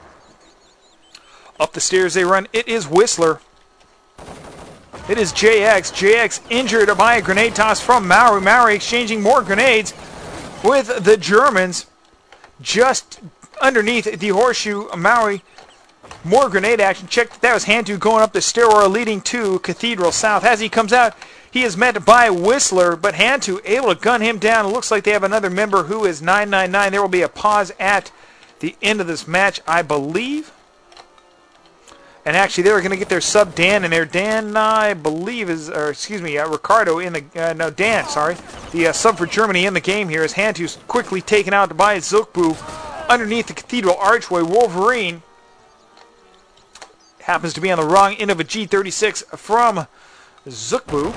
Speaker 1: Up the stairs they run. It is Whistler. It is JX. JX injured by a grenade toss from Maori. Maori exchanging more grenades with the Germans. Just underneath the horseshoe, Maori. More grenade action. Check, that was Hantu going up the stairwell leading to Cathedral South. As he comes out, he is met by Whistler, but Hantu able to gun him down. It looks like they have another member who is 999. There will be a pause at the end of this match, I believe. And actually, they were going to get their sub Dan in there. Dan, I believe, is, or excuse me, Ricardo in the, no, Dan, sorry. The sub for Germany in the game here as Hantu's quickly taken out by Zukbu underneath the Cathedral archway. Wolverine happens to be on the wrong end of a G36 from Zukbu.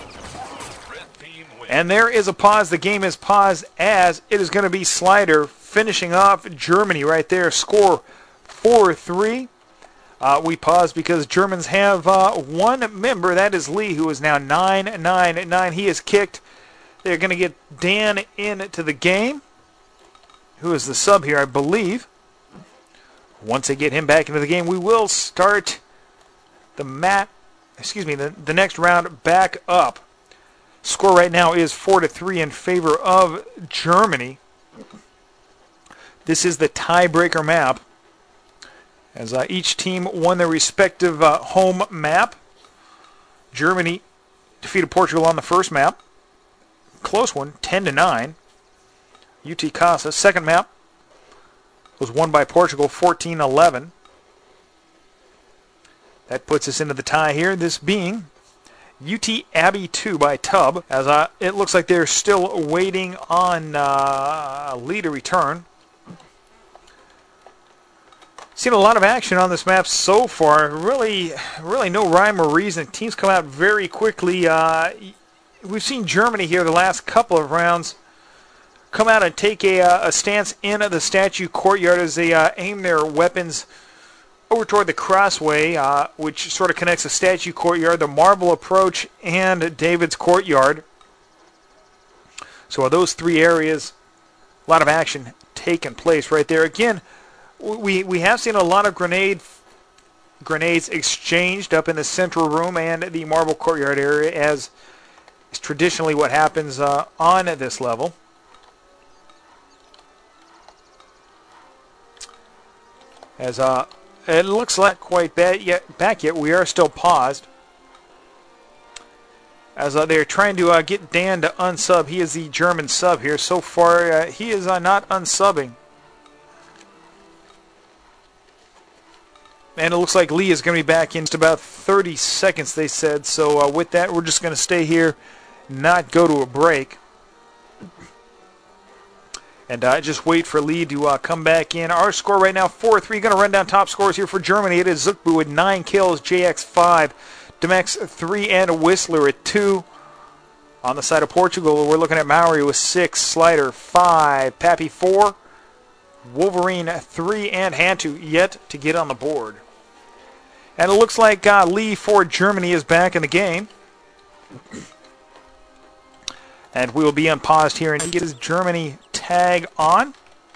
Speaker 1: And there is a pause. The game is paused as it is going to be Slider finishing off Germany right there. Score 4-3. We pause because Germans have one member. That is Lee, who is now 999. He is kicked. They're going to get Dan into the game, who is the sub here, I believe. Once they get him back into the game, we will start the the next round back up. Score right now is 4-3 in favor of Germany. This is the tiebreaker map, as each team won their respective home map. Germany defeated Portugal on the first map. Close one, 10-9. UT Casa. Second map was won by Portugal, 14-11. That puts us into the tie here, this being UT Abbey 2 by Tubb, as it looks like they're still waiting on Lee to return. Seen a lot of action on this map so far. Really no rhyme or reason. Teams come out very quickly. We've seen Germany here the last couple of rounds come out and take a stance in the statue courtyard as they aim their weapons over toward the crossway, which sort of connects the statue courtyard, the marble approach, and David's courtyard. So those three areas, a lot of action taking place right there. Again, we have seen a lot of grenades exchanged up in the central room and the marble courtyard area, as is traditionally what happens on this level. As it looks like quite back yet, we are still paused. As they're trying to get Dan to unsub. He is the German sub here. So far, he is not unsubbing. And it looks like Lee is going to be back in just about 30 seconds, they said. So with that, we're just going to stay here, not go to a break. And just wait for Lee to come back in. Our score right now, 4-3. Going to run down top scores here for Germany. It is Zukbu with 9 kills, JX 5, Demex 3, and Whistler at 2. On the side of Portugal, we're looking at Maori with 6, Slider 5, Pappy 4, Wolverine 3, and Hantu yet to get on the board. And it looks like Lee for Germany is back in the game. And we will be unpaused here and get his Germany tag on.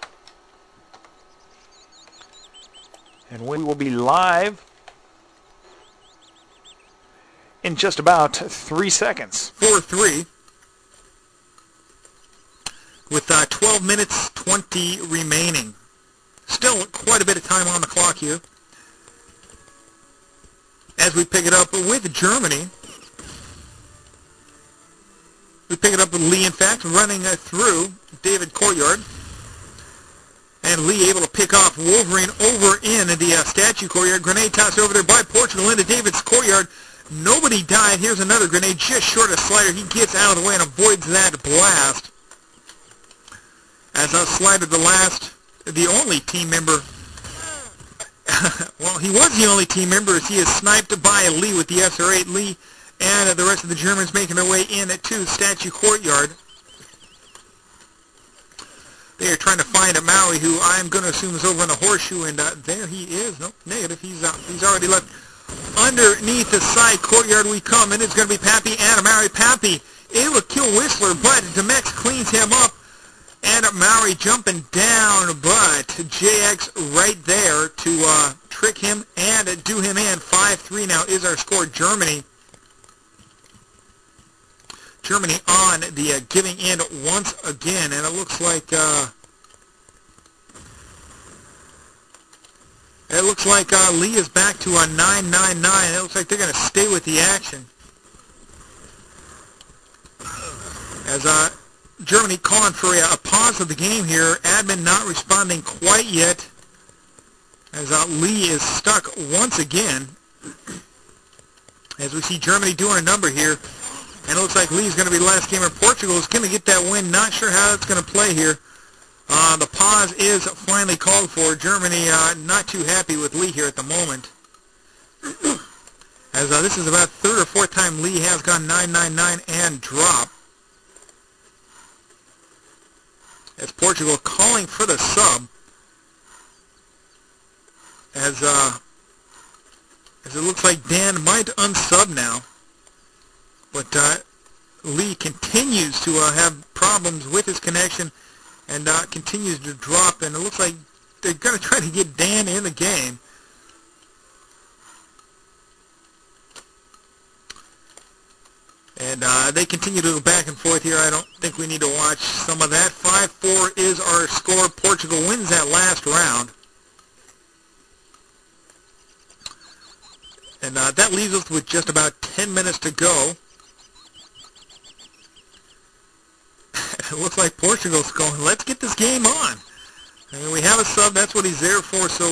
Speaker 1: And we will be live in just about 3 seconds.
Speaker 6: 4-3. With 12 minutes, 20 remaining. Still quite a bit of time on the clock here. As we pick it up with Germany. We pick it up with Lee, in fact, running through David Courtyard. And Lee able to pick off Wolverine over in the statue courtyard. Grenade tossed over there by Portugal into David's courtyard. Nobody died. Here's another grenade just short of Slider. He gets out of the way and avoids that blast. As Slider, the only team member, well, he was the only team member as he is sniped by Lee with the SR-8. Lee and the rest of the Germans making their way in to Statue Courtyard. They are trying to find a Maui, who I'm going to assume is over in the horseshoe, and there he is. Nope, negative. He's already left. Underneath the side courtyard we come, and it's going to be Pappy and a Maui. Pappy able to kill Whistler, but Demex cleans him up. And Maui jumping down, but JX right there to trick him and do him in. 5-3 now is our score. Germany on the giving in once again, and it looks like Lee is back to a 9-9-9. It looks like they're going to stay with the action. As Germany calling for a pause of the game here. Admin not responding quite yet, as Lee is stuck once again. As we see Germany doing a number here. And it looks like Lee's going to be the last gamer. Portugal is going to get that win. Not sure how it's going to play here. The pause is finally called for. Germany not too happy with Lee here at the moment. As this is about third or fourth time Lee has gone 9-9-9 and dropped. As Portugal calling for the sub. As it looks like Dan might unsub now. But Lee continues to have problems with his connection and continues to drop. And it looks like they're going to try to get Dan in the game. And they continue to go back and forth here. I don't think we need to watch some of that. 5-4 is our score. Portugal wins that last round. And that leaves us with just about 10 minutes to go. It looks like Portugal's going, let's get this game on. I mean, we have a sub. That's what he's there for. So,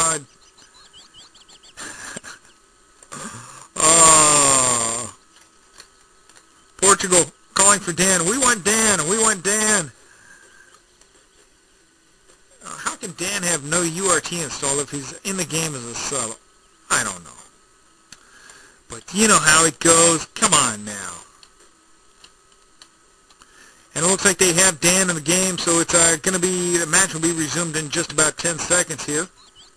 Speaker 6: Portugal calling for Dan. We want Dan. We want Dan. How can can Dan have no URT installed if he's in the game as a sub? I don't know. But you know how it goes. Come on now. And it looks like they have Dan in the game, so it's going to be, the match will be resumed in just about 10 seconds here.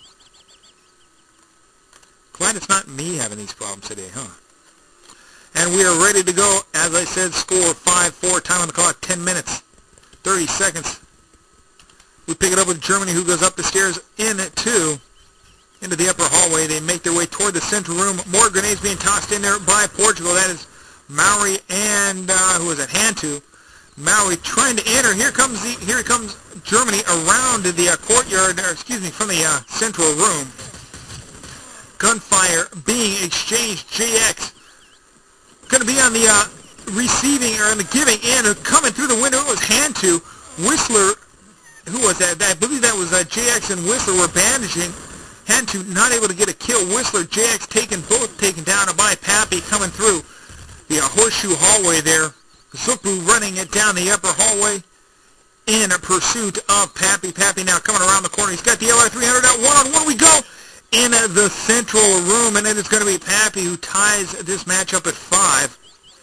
Speaker 6: Glad it's not me having these problems today, huh? And we are ready to go. As I said, score 5-4, time on the clock, 10 minutes, 30 seconds. We pick it up with Germany, who goes up the stairs into the upper hallway. They make their way toward the central room. More grenades being tossed in there by Portugal. That is Maori and, who was it, Hantu. Maui trying to enter. Here comes Germany around the courtyard, or excuse me, from the central room. Gunfire being exchanged. JX going to be on the receiving, or on the giving end. Coming through the window, it was Hantu. Whistler, who was that? I believe that was JX and Whistler were bandaging. Hantu not able to get a kill. Whistler, JX both taken down by Pappy coming through the horseshoe hallway there. Zukbu running it down the upper hallway in pursuit of Pappy. Pappy now coming around the corner. He's got the LR300 out. One-on-one we go in the central room, and it is going to be Pappy who ties this matchup at 5.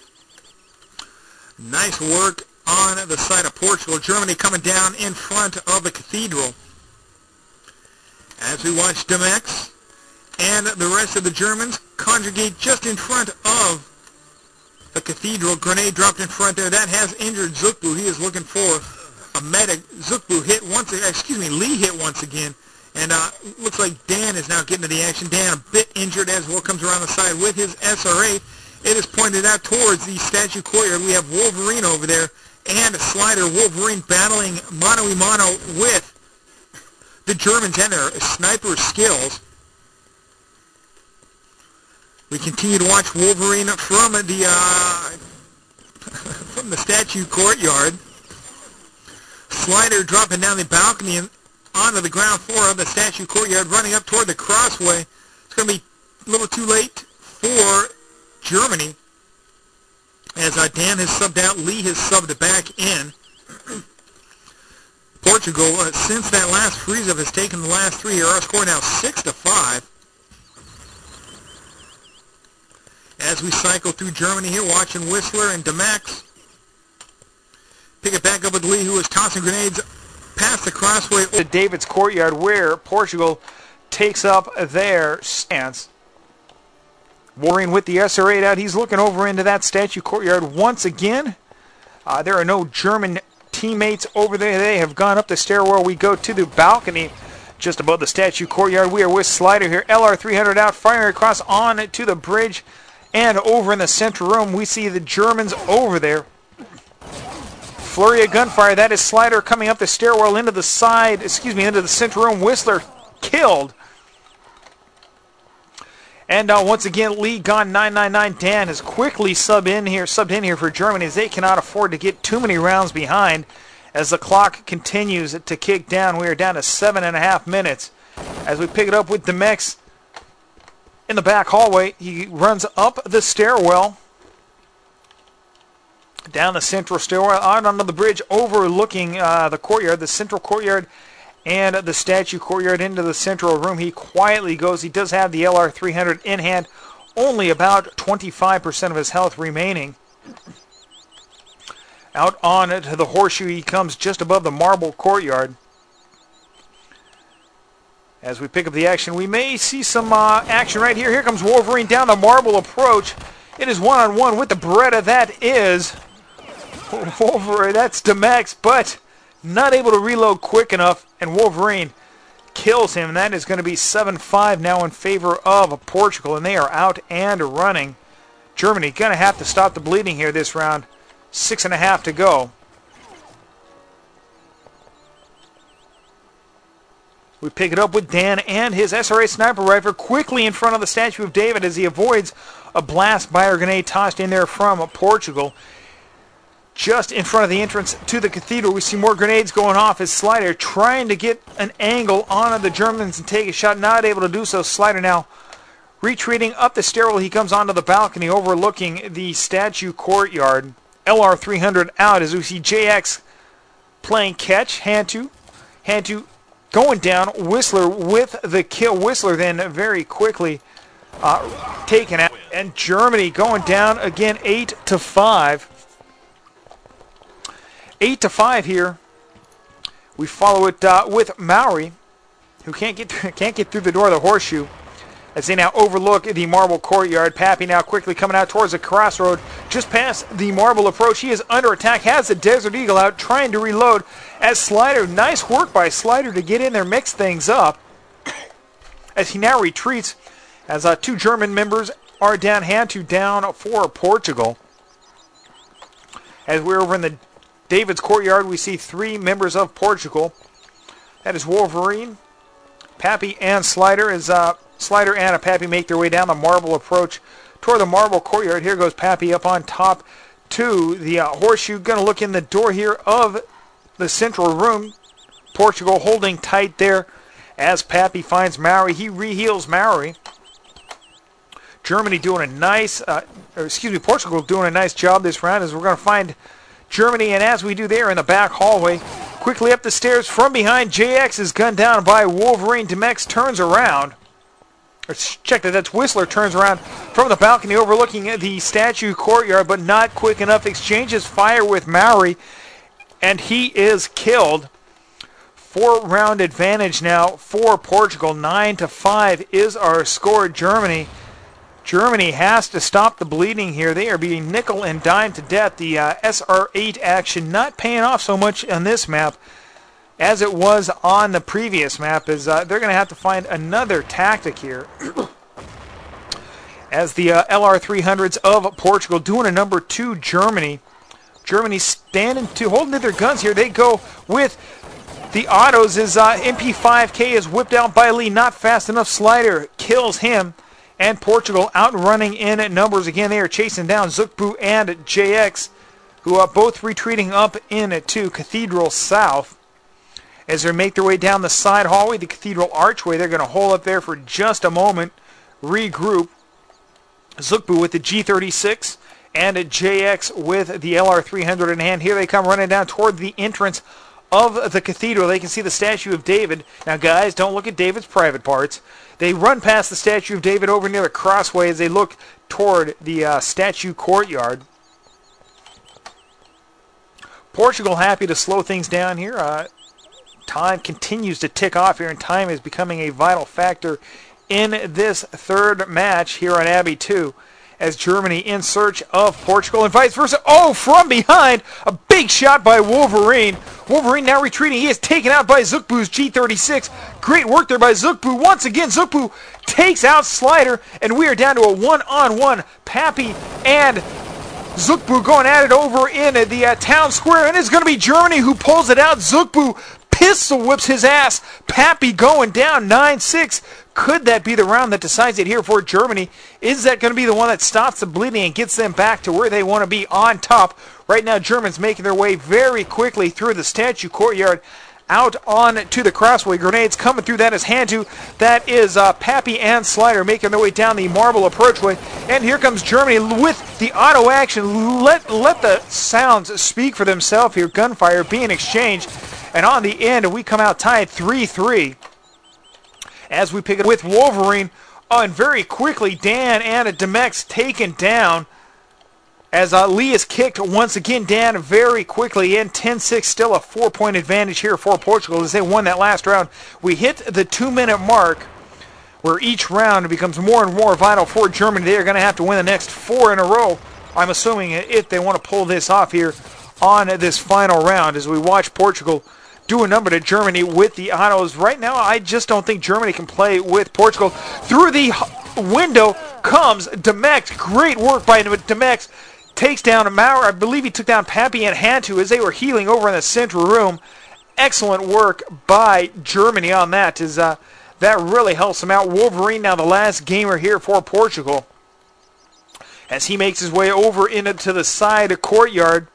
Speaker 6: Nice work on the side of Portugal. Germany coming down in front of the cathedral. As we watch Demex and the rest of the Germans congregate just in front of the cathedral. Grenade dropped in front there. That has injured Zukbu. He is looking for a medic. Zukbu hit Lee hit once again. And looks like Dan is now getting to the action. Dan a bit injured as well, comes around the side with his SRA. It is pointed out towards the statue courtyard. We have Wolverine over there and Slider. Wolverine battling mano-a-mano with the Germans and their sniper skills. We continue to watch Wolverine from the statue courtyard. Slider dropping down the balcony and onto the ground floor of the statue courtyard, running up toward the crossway. It's going to be a little too late for Germany, as Dan has subbed out. Lee has subbed back in. Portugal, since that last freeze-up, has taken the last 3 here. Our score now 6-5. As we cycle through Germany here, watching Whistler and Demax. Pick it back up with Lee, who is tossing grenades past the crossway.
Speaker 1: To David's courtyard, where Portugal takes up their stance. Wolverine with the SR8 out. He's looking over into that statue courtyard once again. There are no German teammates over there. They have gone up the stairwell. We go to the balcony just above the statue courtyard. We are with Slider here. LR300 out, firing across on to the bridge. And over in the central room, we see the Germans over there. Flurry of gunfire. That is Slider coming up the stairwell into the into the central room. Whistler killed. And once again, Lee gone 999. Dan is quickly subbed in here for Germany, as they cannot afford to get too many rounds behind as the clock continues to kick down. We are down to 7.5 minutes. As we pick it up with Demex in the back hallway, he runs up the stairwell, down the central stairwell, out onto the bridge overlooking the courtyard, the central courtyard, and the statue courtyard into the central room. He quietly goes. He does have the LR300 in hand, only about 25% of his health remaining. Out on to the horseshoe he comes, just above the marble courtyard. As we pick up the action, we may see some action right here. Here comes Wolverine down the marble approach. It is one-on-one with the Beretta. That is Wolverine. That's Demex, but not able to reload quick enough, and Wolverine kills him. That is going to be 7-5 now in favor of Portugal, and they are out and running. Germany going to have to stop the bleeding here this round. 6.5 to go. We pick it up with Dan and his SRA sniper rifle quickly in front of the statue of David as he avoids a blast fire grenade tossed in there from Portugal. Just in front of the entrance to the cathedral, we see more grenades going off as Slider trying to get an angle on the Germans and take a shot. Not able to do so. Slider now retreating up the stairwell. He comes onto the balcony overlooking the statue courtyard. LR300 out as we see JX playing catch. Hantu going down. Whistler with the kill. Whistler then very quickly taken out. And Germany going down again 8-5. 8-5 here. We follow it with Maori, who can't get through the door of the horseshoe, as they now overlook the marble courtyard. Pappy now quickly coming out towards the crossroad, just past the marble approach. He is under attack, has the Desert Eagle out, trying to reload as Slider. Nice work by Slider to get in there, mix things up, as he now retreats, as two German members are down, hand to down for Portugal. As we're over in the David's courtyard, we see 3 members of Portugal. That is Wolverine, Pappy, and Slider. As Slider and Pappy make their way down the marble approach toward the marble courtyard. Here goes Pappy up on top to the horseshoe. Going to look in the door here of the central room. Portugal holding tight there as Pappy finds Maori. He reheals Maori. Germany doing a nice, Portugal doing a nice job this round, as we're going to find Germany, and as we do there in the back hallway, quickly up the stairs from behind, JX is gunned down by Wolverine. Demex turns around. Check that, that's Whistler, turns around from the balcony overlooking the statue courtyard, but not quick enough. Exchanges fire with Maori, and he is killed. 4-round advantage now for Portugal. 9-5 is our score. Germany has to stop the bleeding here. They are being nickel and dime to death. The SR8 action not paying off so much on this map as it was on the previous map, as they're going to have to find another tactic here. As the LR300s of Portugal doing a number 2 Germany. Germany standing to holding to their guns here. They go with the autos as MP5K is whipped out by Lee. Not fast enough. Slider kills him. And Portugal outrunning in numbers again. They are chasing down Zukbu and JX, who are both retreating up into Cathedral South. As they make their way down the side hallway, the Cathedral Archway, they're going to hold up there for just a moment, regroup. Zukbu with the G36 and JX with the LR300 in hand. Here they come running down toward the entrance of the cathedral. They can see the statue of David. Now, guys, don't look at David's private parts. They run past the statue of David over near the crossway as they look toward the statue courtyard. Portugal happy to slow things down here. Time continues to tick off here, and time is becoming a vital factor in this third match here on Abbey 2, as Germany in search of Portugal and vice versa. Oh, from behind, a big shot by Wolverine. Wolverine now retreating. He is taken out by Zukbu's G36. Great work there by Zukbu. Once again, Zukbu takes out Slider, and we are down to a one-on-one. Pappy and Zukbu going at it over in the town square, and it's going to be Germany who pulls it out. Zukbu pistol whips his ass. Pappy going down 9-6. Could that be the round that decides it here for Germany? Is that going to be the one that stops the bleeding and gets them back to where they want to be on top? Right now, Germans making their way very quickly through the statue courtyard out on to the crossway. Grenades coming through. That is Hantu. That is Pappy and Slider making their way down the marble approachway. And here comes Germany with the auto action. Let the sounds speak for themselves here. Gunfire being exchanged. And on the end, we come out tied 3-3. As we pick it with Wolverine. And very quickly, Dan and Demex taken down. As Lee is kicked once again down very quickly. And 10-6, still a 4-point advantage here for Portugal as they won that last round. We hit the 2-minute mark, where each round becomes more and more vital for Germany. They are going to have to win the next 4 in a row, I'm assuming, if they want to pull this off here on this final round, as we watch Portugal do a number to Germany with the autos. Right now, I just don't think Germany can play with Portugal. Through the window comes Demex. Great work by Demex. Takes down Maurer. I believe he took down Pappy and Hantu as they were healing over in the central room. Excellent work by Germany on that. That really helps them out. Wolverine now the last gamer here for Portugal, as he makes his way over into the side courtyard.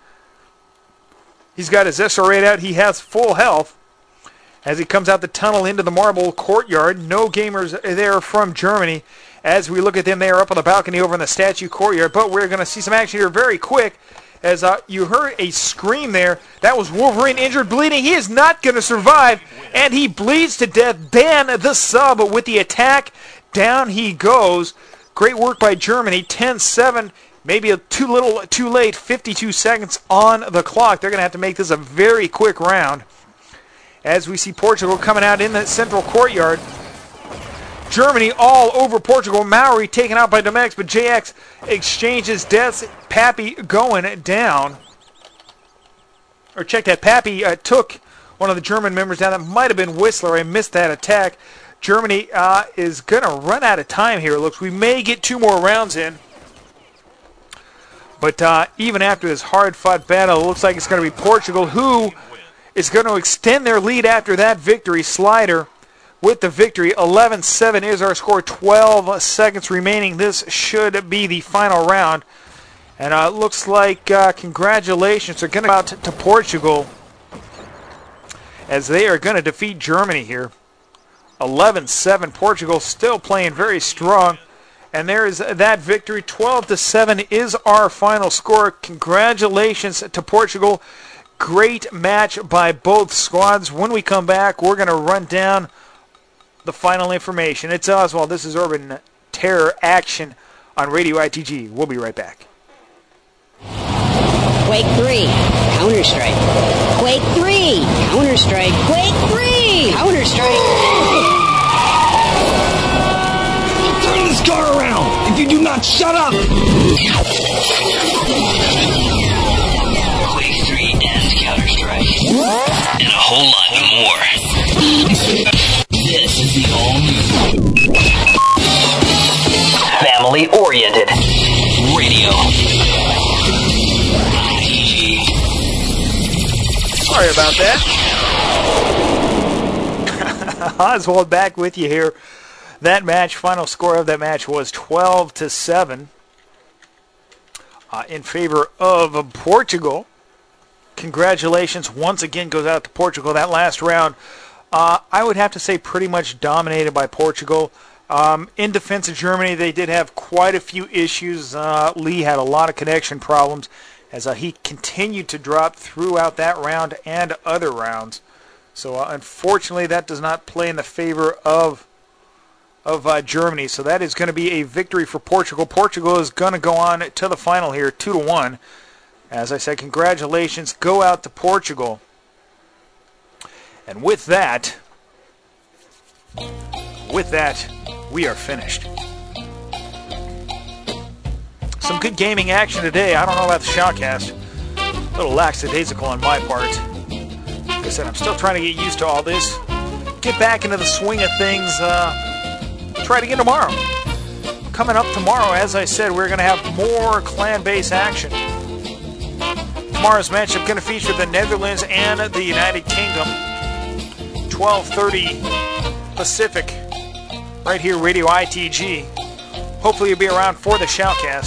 Speaker 1: He's got his SR8 out. He has full health as he comes out the tunnel into the marble courtyard. No gamers there from Germany. As we look at them, they are up on the balcony over in the statue courtyard. But we're going to see some action here very quick As you heard a scream there. That was Wolverine injured, bleeding. He is not going to survive, and he bleeds to death. Dan, the sub, with the attack. Down he goes. Great work by Germany. 10-7. Maybe too little, too late. 52 seconds on the clock. They're going to have to make this a very quick round. As we see Portugal coming out in the central courtyard. Germany all over Portugal. Maori taken out by Domex, but JX exchanges deaths. Pappy going down. Or check that. Pappy took one of the German members down. That might have been Whistler. I missed that attack. Germany is going to run out of time here. It looks we may get 2 more rounds in. But even after this hard-fought battle, it looks like it's going to be Portugal who is going to extend their lead after that victory. Slider with the victory. 11-7 is our score. 12 seconds remaining. This should be the final round. And it looks like congratulations are going to go out to Portugal as they are going to defeat Germany here. 11-7. Portugal still playing very strong. And there is that victory. 12-7 is our final score. Congratulations to Portugal. Great match by both squads. When we come back, we're going to run down the final information. It's Oswald. This is Urban Terror Action on Radio ITG. We'll be right back.
Speaker 8: Quake 3, Counter-Strike. Quake 3, Counter-Strike. Quake 3, Counter-Strike.
Speaker 3: I'll turn this car around if you do not shut up.
Speaker 4: Quake 3 and Counter-Strike. And a whole lot more. This is the all-new family-oriented radio.
Speaker 1: Sorry about that. Oswald back with you here. That match, final score of that match was 12-7 in favor of Portugal. Congratulations once again goes out to Portugal. That last round, I would have to say pretty much dominated by Portugal. In defense of Germany, they did have quite a few issues. Lee had a lot of connection problems as he continued to drop throughout that round and other rounds. So unfortunately, that does not play in the favor of Germany. So that is going to be a victory for Portugal. Portugal is going to go on to the final here, 2-1. As I said, congratulations go out to Portugal. And with that, we are finished. Some good gaming action today. I don't know about the Shoutcast. A little lackadaisical on my part. Like I said, I'm still trying to get used to all this. Get back into the swing of things. Try it again tomorrow. Coming up tomorrow, as I said, we're going to have more clan-based action. Tomorrow's matchup going to feature the Netherlands and the United Kingdom. 12:30 Pacific. Right here, Radio ITG. Hopefully you'll be around for the Shoutcast.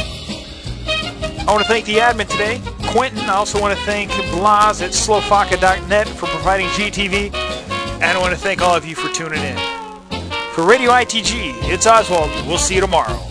Speaker 1: I want to thank the admin today, Quentin. I also want to thank Blas at Slowfaka.net for providing GTV. And I want to thank all of you for tuning in. For Radio ITG, it's Oswald. We'll see you tomorrow.